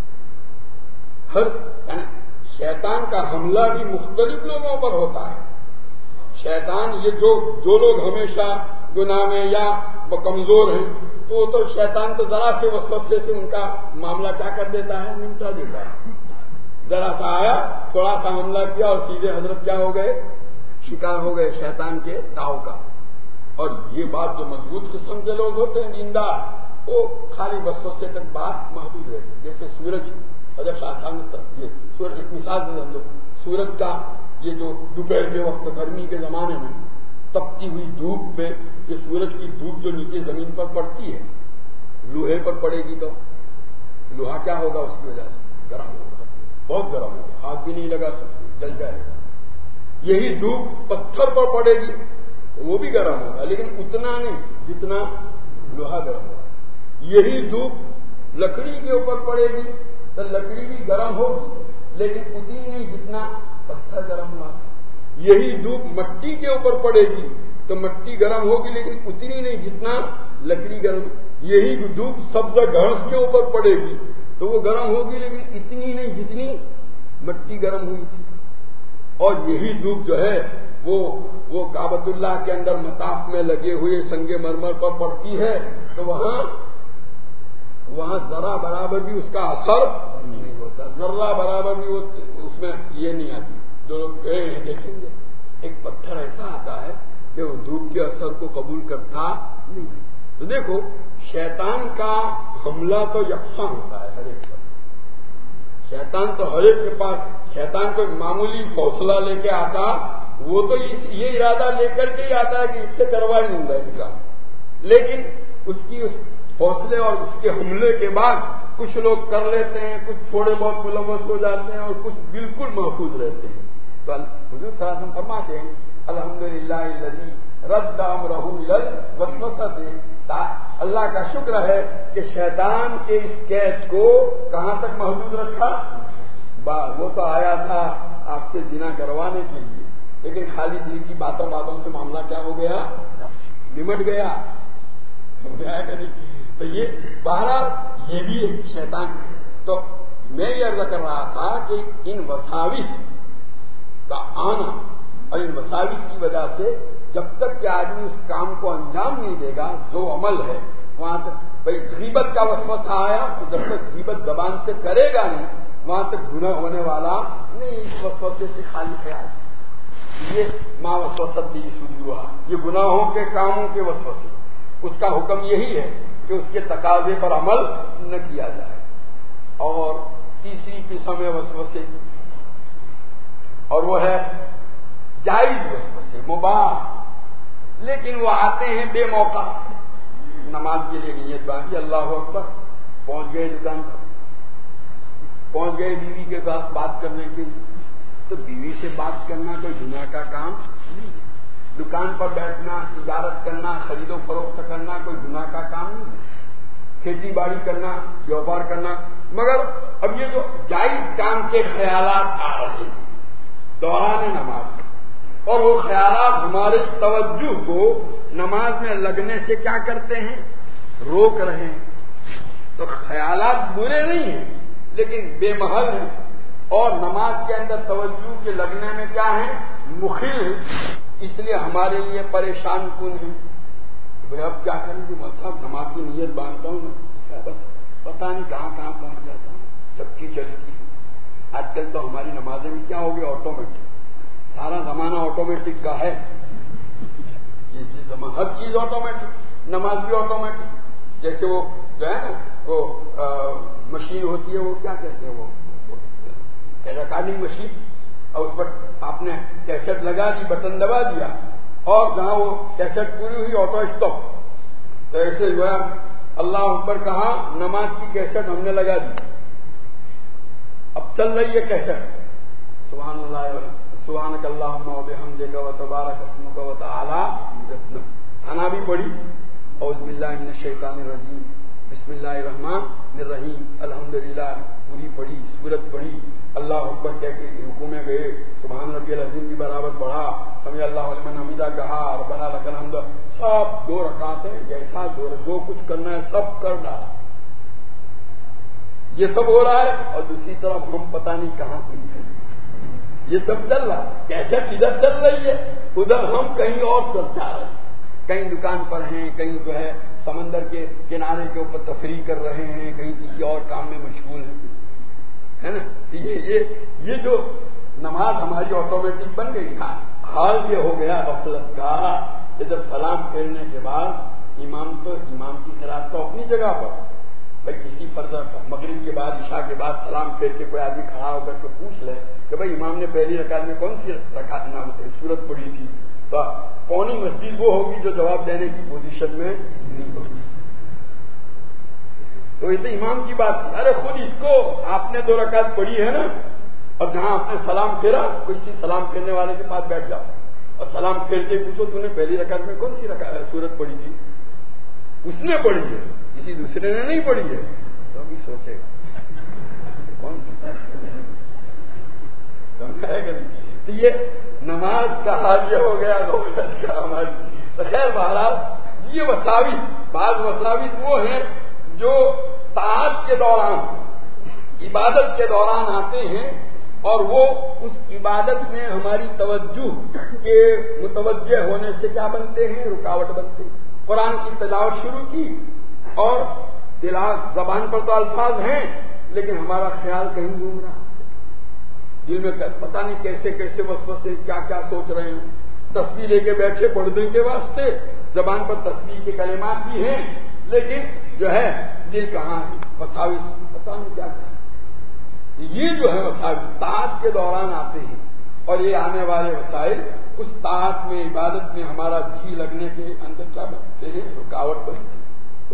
S1: یعنی شیطان کا حملہ بھی مختلف لوگوں پر ہوتا ہے. شیطان یہ جو لوگ ہمیشہ گناہ میں یا کمزور ہیں، تو وہ تو شیطان تو ذرا سے وسوسے سے ان کا معاملہ کیا کر دیتا ہے؟ نمٹا دیتا ہے. ذرا سا آیا، تھوڑا سا حملہ کیا اور سیدھے حضرت کیا ہو گئے؟ شکار ہو گئے شیطان کے داؤ کا. اور یہ بات جو مضبوط قسم کے لوگ ہوتے ہیں دیندار، وہ خالی وسوسے تک بات محدود ہے. جیسے سورج، حضرت شاہ صاحب نے سورج ایک مثال دے دیں، سورج کا یہ جو دوپہر کے وقت گرمی کے زمانے میں تپتی ہوئی دھوپ میں، یہ سورج کی دھوپ جو نیچے زمین پر پڑتی ہے، لوہے پر پڑے گی تو لوہا کیا ہوگا؟ اس کی وجہ سے گرم ہوگا، بہت گرم ہوگا، ہاتھ بھی نہیں لگا سکتے، جل جائے گا. یہی دھوپ پتھر پر پڑے گی وہ بھی گرم ہوگا، لیکن اتنا نہیں جتنا لوہا گرم ہوگا. یہی دھوپ لکڑی کے اوپر پڑے گی تو لکڑی بھی گرم ہوگی، لیکن اتنی نہیں جتنا پتھر گرم ہوا. یہی دھوپ مٹی کے اوپر پڑے گی تو مٹی گرم ہوگی، لیکن اتنی نہیں جتنا لکڑی گرم. یہی دھوپ سبزہ گھاس کے اوپر پڑے گی تو وہ گرم ہوگی، لیکن اتنی نہیں جتنی مٹی گرم ہوئی تھی. اور یہی دھوپ جو ہے وہ کعبۃ اللہ کے اندر مطاف میں لگے ہوئے سنگ مرمر پر پڑتی ہے تو وہاں ذرا برابر بھی اس کا اثر نہیں ہوتا، ذرہ برابر بھی اس میں یہ نہیں آتی. جو لوگ گئے ہیں دیکھیں گے ایک پتھر ایسا آتا ہے کہ وہ دھوپ کے اثر کو قبول کرتا نہیں. تو دیکھو شیطان کا حملہ تو یکساں ہوتا ہے ہر ایک پر. شیطان تو ہر ایک کے پاس، شیطان کوئی معمولی حوصلہ لے کے آتا، وہ تو یہ ارادہ لے کر کے ہی آتا ہے کہ اس سے کروا ہی نہیں رہے گا. لیکن اس حوصلے اور اس کے حملے کے بعد کچھ لوگ کر لیتے ہیں، کچھ تھوڑے بہت ملوث ہو جاتے ہیں اور کچھ بالکل محفوظ رہتے ہیں. تو حضور صلی اللہ علیہ وسلم فرماتے ہیں الحمدللہ الذی رد امرہ الی الوسوسۃ. اللہ کا شکر ہے کہ شیطان کے اس قید کو کہاں تک محدود رکھا. وہ تو آیا تھا آپ سے زنا کروانے کے لیے، لیکن خالی دل کی باتوں سے معاملہ کیا ہو گیا؟ نمٹ گیا. تو یہ بہرحال یہ بھی ایک شیطان. تو میں یہ عرض کر رہا تھا کہ ان وساوس کا آنا اور ان وساوس کی وجہ سے جب تک کہ آدمی اس کام کو انجام نہیں دے گا جو عمل ہے وہاں تک. بھائی غیبت کا وسوسہ آیا تو جب تک غیبت زبان سے کرے گا نہیں وہاں تک گناہ ہونے والا نہیں. اس وسوسے سے خالی خیال, یہ ما وسوست بھی صدورھا, یہ گناہوں کے کاموں کے وسوسے. اس کا حکم یہی ہے کہ اس کے تقاضے پر عمل نہ کیا جائے. اور تیسری قسم ہے وسوسے, اور وہ ہے جائز وسوسے, مباح, لیکن وہ آتے ہیں بے موقع. نماز کے لیے نیت باندھی, اللہ اکبر, پہنچ گئے دکان پر, پہنچ گئے بیوی کے ساتھ بات کرنے کے لیے. تو بیوی سے بات کرنا کوئی گناہ کا کام نہیں ہے. دکان پر بیٹھنا, تجارت کرنا, خرید و فروخت کرنا کوئی گناہ کا کام نہیں ہے. کھیتی باڑی کرنا, ویوپار کرنا. مگر اب یہ جو جائز کام کے خیالات آ رہے ہیں دوران نماز, اور وہ خیالات ہمارے توجہ کو نماز میں لگنے سے کیا کرتے ہیں, روک رہے ہیں. تو خیالات برے نہیں ہیں لیکن بے محل ہیں, اور نماز کے اندر توجہ کے لگنے میں کیا ہے, مخل ہے. اس لیے ہمارے لیے پریشان کن ہے. بھائی اب کیا کریں گے, مطلب نماز کی نیت باندھتا ہوں نا, بس پتہ نہیں کہاں کہاں پہنچ جاتا ہوں, سب کی چلتی ہے. آج کل تو ہماری نمازیں میں کیا ہوگی, آٹومیٹک. سارا زمانہ آٹومیٹک کا ہے. جی زمانہ ہر چیز آٹومیٹک, نماز بھی آٹومیٹک. جیسے وہ جو ہے نا وہ مشین ہوتی ہے, وہ کیا کہتے ہیں, وہ ریکارڈنگ مشین, اور اس پر آپ نے کیسٹ لگا دی, بٹن دبا دیا, اور جہاں وہ کیسٹ پوری ہوئی آٹو اسٹاپ. تو ایسے جو ہے اللہ اکبر کہا, نماز کی کیسٹ ہم نے لگا دی, اب چل رہی ہے کیسٹ. سبحان اللہ, سبحانک اللہم و بحمدک و تبارک اسمک و تعالی جدک. ثنا بھی پڑھی, اعوذ باللہ من الشیطان الرجیم, بسم اللہ الرحمن الرحیم, الحمدللہ پوری پڑھی, سورت پڑھی, اللہ اکبر کہہ کے رکوع میں گئے, سبحان ربی العظیم کی برابر پڑھا, سمع اللہ لمن حمیدہ کہا, ربنا لک الحمد. سب 2 رکعتیں جیسا جو کچھ کرنا ہے سب کر ڈالا. یہ سب ہو رہا ہے, اور دوسری طرف ہم پتہ نہیں کہاں پہنچ گئے. یہ سب چل رہا, کیسے ادھر چل رہی ہے, ادھر ہم کہیں اور چل جا رہے ہیں. کہیں دکان پر ہیں, کہیں جو ہے سمندر کے کنارے کے اوپر تفریح کر رہے ہیں, کہیں کسی اور کام میں مشغول ہیں, ہے نا. یہ جو نماز ہماری آٹومیٹک بن گئی. حال یہ ہو گیا غفلت کا, ادھر سلام پھیرنے کے بعد امام کی قرات تو اپنی جگہ پر, بھائی کسی فرض مغرب کے بعد عشاء کے بعد سلام پھیر کے کوئی آدمی کھڑا ہو کر کے پوچھ لے کہ بھائی امام نے پہلی رکعت میں کون سی رکعت سورت پڑھی تھی, تو کونی مسجد وہ ہوگی جو جواب دینے کی پوزیشن میں نہیں ہوگی. تو یہ تو امام کی بات تھی. ارے خود اس کو آپ نے 2 رکعت پڑھی ہے نا, اب جہاں آپ نے سلام پھیرا, کسی سلام پھیرنے والے کے پاس بیٹھ جاؤ اور سلام پھیر کے پوچھو تو نے پہلی رکعت میں کون سی سورت پڑھی تھی. اس نے پڑھی ہے, کسی دوسرے نے نہیں پڑھی ہے, تو ابھی سوچے گا کون سی. تو یہ نماز کا حال یہ ہو گیا غفلت کا ہماری. تو خیر بہرحال یہ وساوس, بعض وساوس وہ ہیں جو طاعت کے دوران, عبادت کے دوران آتے ہیں, اور وہ اس عبادت میں ہماری توجہ کے متوجہ ہونے سے کیا بنتے ہیں, رکاوٹ بنتے ہیں. قرآن کی تلاوت شروع کی اور تلاوت زبان پر تو الفاظ ہیں لیکن ہمارا خیال کہیں گھوم رہا, دل میں پتہ نہیں کیسے کیسے وسوسے کیا کیا سوچ رہے ہیں. تسبیح لے کے بیٹھے پڑھنے کے واسطے, زبان پر تسبیح کے کلمات بھی ہیں لیکن جو ہے دل کہاں ہے, وساوس پتہ نہیں کیا کریں. یہ جو ہے وساوس طاعت کے دوران آتے ہیں, اور یہ آنے والے وسائل اس طاعت میں, عبادت میں ہمارا جی لگنے کے اندر کیا بنتے ہیں, رکاوٹ بنتی ہے.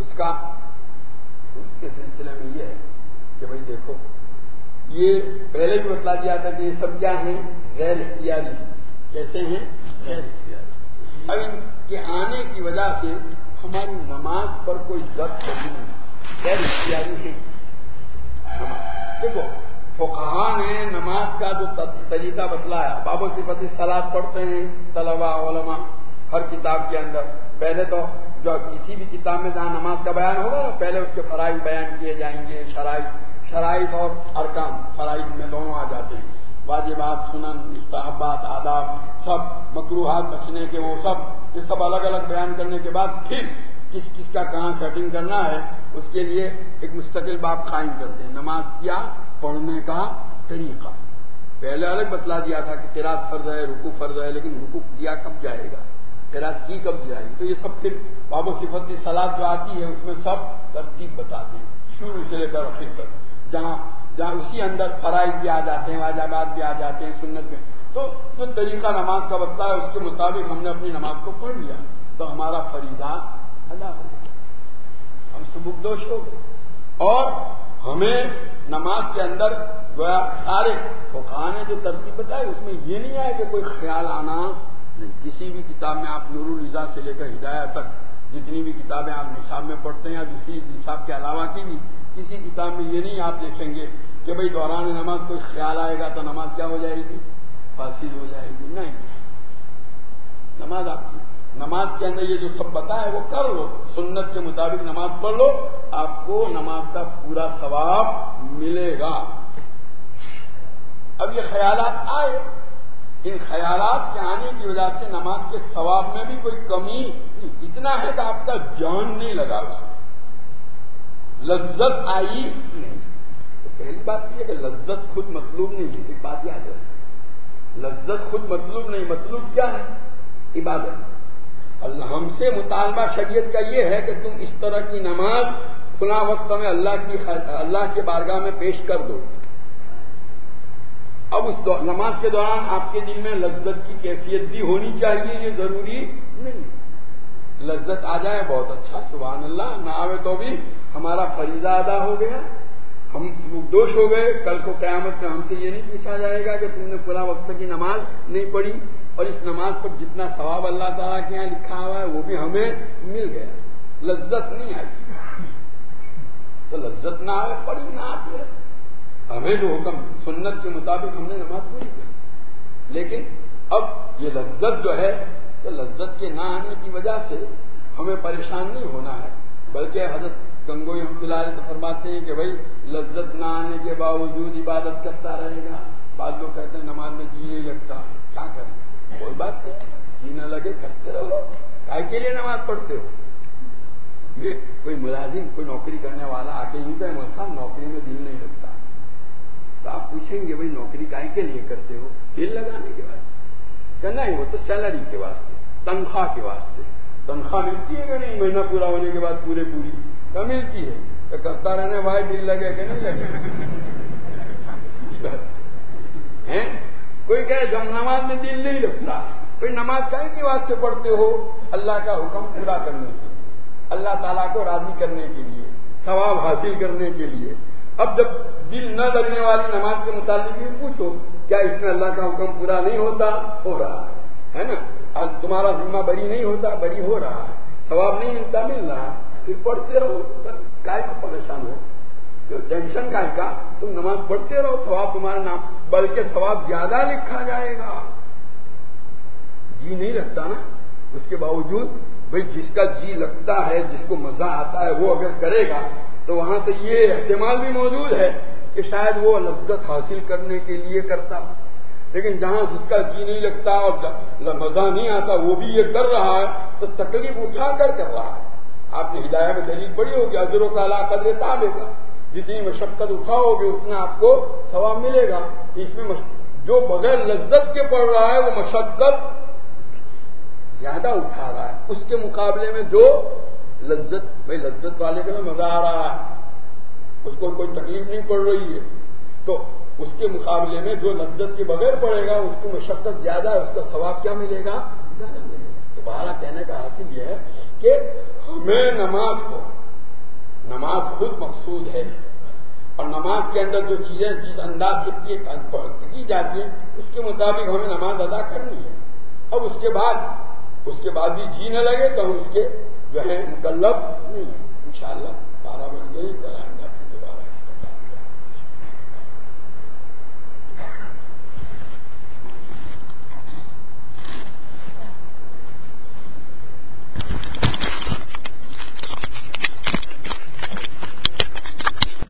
S1: اس کے سلسلے میں یہ ہے کہ بھائی دیکھو, یہ پہلے بھی بتلا دیا تھا کہ یہ سب کیا ہیں, غیر اختیاری. کیسے ہیں, غیر اختیاری. اب ان کے آنے کی وجہ سے ہماری نماز پر کوئی ضبط نہیں, غیر اختیاری ہے. دیکھو فقہا نے نماز کا جو طریقہ بتلایا, باب صفت الصلاۃ پڑھتے ہیں طلباء علماء ہر کتاب کے اندر. پہلے تو جو کسی بھی کتاب میں جہاں نماز کا بیان ہوگا پہلے اس کے فرائض بیان کیے جائیں گے, شرائط اور ارکان. فرائض میں دونوں آ جاتے ہیں, واجبات, سنن, مستحبات, آداب, سب مکروہات بچنے کے, وہ سب یہ سب الگ الگ بیان کرنے کے بعد پھر کس کس کا کہاں سیٹنگ کرنا ہے اس کے لیے ایک مستقل باب قائم کرتے ہیں. نماز کیا پڑھنے کا طریقہ پہلے الگ بتلا دیا تھا کہ قرات فرض ہے، رکوع فرض ہے، لیکن رکوع کیا کب جائے گا، قرات کی کب جائے گی، تو یہ سب پھر باب و صفت کی صلاۃ جو آتی ہے اس میں سب ترتیب بتاتے ہیں شروع سے لے کر آخر تک، جہاں اسی اندر فرائض بھی آ جاتے ہیں، واجبات بھی آ جاتے ہیں، سنت میں، تو جو طریقہ نماز کا بتلا ہے اس کے مطابق ہم نے اپنی نماز کو پڑھ لیا تو ہمارا فریضہ ادا ہو گیا، ہم سبکدوش ہو گئے۔ اور ہمیں نماز کے اندر گویا سارے فقہاء نے جو ترتیب بتائی اس میں یہ نہیں ہے کہ کوئی خیال آنا نہیں، کسی بھی کتاب میں آپ نور الرضا سے لے کر ہدایہ تک جتنی بھی کتابیں آپ نصاب میں پڑھتے ہیں یا دوسری نصاب کے علاوہ کی بھی کسی کتاب میں یہ نہیں آپ دیکھیں گے کہ بھئی دوران نماز کوئی خیال آئے گا تو نماز کیا ہو جائے گی، فاسد ہو جائے گی، نہیں، نماز آپ کی نماز کے اندر یہ جو سب بتایا وہ کر لو، سنت کے مطابق نماز پڑھ لو، آپ کو نماز کا پورا ثواب ملے گا۔ اب یہ خیالات آئے، ان خیالات کے آنے کی وجہ سے نماز کے ثواب میں بھی کوئی کمی نہیں، اتنا ہے کہ آپ کا جان نہیں لگا اس میں، لذت آئی نہیں۔ تو پہلی بات یہ ہے کہ لذت خود مطلوب نہیں ہے، ایک بات یاد رکھیں، لذت خود مطلوب نہیں، مطلوب کیا ہے؟ عبادت۔ اللہ ہم سے مطالبہ شریعت کا یہ ہے کہ تم اس طرح کی نماز فلاں وقت میں اللہ کے بارگاہ میں پیش کر دو۔ اب اس نماز کے دوران آپ کے دل میں لذت کی کیفیت بھی ہونی چاہیے، یہ ضروری نہیں، لذت آ جائے بہت اچھا، سبحان اللہ، نہ آئے تو بھی ہمارا فریضہ ادا ہو گیا، ہم دوش ہو گئے، کل کو قیامت میں ہم سے یہ نہیں پوچھا جائے گا کہ تم نے فلاں وقت کی نماز نہیں پڑھی اور اس نماز پر جتنا ثواب اللہ تعالیٰ کے یہاں لکھا ہوا ہے وہ بھی ہمیں مل گیا، لذت نہیں آئی، تو لذت نہ آئے پڑھی نہ آتی ہے، ہمیں جو حکم سنت کے مطابق ہم نے نماز پوری کی، لیکن اب یہ لذت جو ہے تو لذت کے نہ آنے کی وجہ سے ہمیں پریشان نہیں ہونا ہے، بلکہ حضرت گنگوئی رحمۃ اللہ علیہ فرماتے ہیں کہ بھائی لذت نہ آنے کے باوجود عبادت کرتا رہے گا، بعض لوگ کہتے ہیں نماز میں جی نہیں لگتا، کیا کریں، کوئی بات نہیں، جی نہ لگے کرتے رہو، کائے کے لیے نماز پڑھتے ہو؟ یہ کوئی ملازم کوئی نوکری کرنے والا آ کے یوں کہ صاحب نوکری میں دل نہیں لگتا، تو آپ پوچھیں گے بھائی نوکری کائے کے لیے کرتے ہو؟ دل لگانے کے واسطے، کہنا ہے وہ تو سیلری کے واسطے، تنخواہ کے واسطے، تنخواہ ملتی ہے کہ نہیں مہینہ پورا ہونے کے بعد پوری کیا ملتی ہے، کہ کرتا رہنے بھائی دل لگے کہ نہیں لگے، کوئی کہے جب نماز میں دل نہیں لگتا، کوئی نماز کائے کے واسطے پڑھتے ہو؟ اللہ کا حکم پورا کرنے کے لیے، اللہ تعالیٰ کو راضی کرنے کے لیے، ثواب حاصل کرنے کے لیے۔ اب جب دل نہ لگنے والی نماز کے متعلق بھی پوچھو کیا اس میں اللہ کا حکم پورا نہیں ہوتا؟ ہو رہا ہے نا، آج تمہارا ذمہ بری نہیں ہوتا، بری ہو رہا ہے، ثواب نہیں ملتا، مل رہا ہے، پھر پڑھتے رہو، کائے کو پریشان ہو، ٹینشن کائے کا، تم نماز پڑھتے رہو، ثواب تمہارا نام، بلکہ ثواب زیادہ لکھا جائے گا۔ جی نہیں لگتا نا، اس کے باوجود بھئی جس کا جی لگتا ہے، جس کو مزہ آتا ہے وہ اگر کرے گا تو وہاں سے یہ احتمال بھی موجود ہے کہ شاید وہ لذت حاصل کرنے کے لیے کرتا، لیکن جہاں جس کا جی نہیں لگتا اور مزہ نہیں آتا وہ بھی یہ کر رہا ہے تو تکلیف اٹھا کر رہا ہے۔ آپ نے ہدایہ میں دلیل پڑھی ہوگی، اجر کا علی قدر تعبک، جتنی مشقت اٹھاؤ گے اتنا آپ کو ثواب ملے گا۔ اس میں جو بغیر لذت کے پڑھ رہا ہے وہ مشقت زیادہ اٹھا رہا ہے، اس کے مقابلے میں جو لذت، بھائی لذت والے کے میں مزہ آ رہا ہے، اس کو کوئی تکلیف نہیں پڑ رہی ہے، تو اس کے مقابلے میں جو لذت کے بغیر پڑے گا اس کی مشقت زیادہ ہے، اس کا ثواب کیا ملے گا؟ زیادہ ملے گا۔ تو بہرحال کہنے کا حاصل یہ ہے کہ ہمیں نماز خود مقصود ہے، اور نماز کے اندر جو چیزیں جس انداز سے کی جاتی ہیں اس کے مطابق ہمیں نماز ادا کرنی ہے۔ اب اس کے بعد بھی جی نہ لگے تو ہم اس کے جو ہے مکلف نہیں ہے۔ انشاءاللہ 12 بج گئی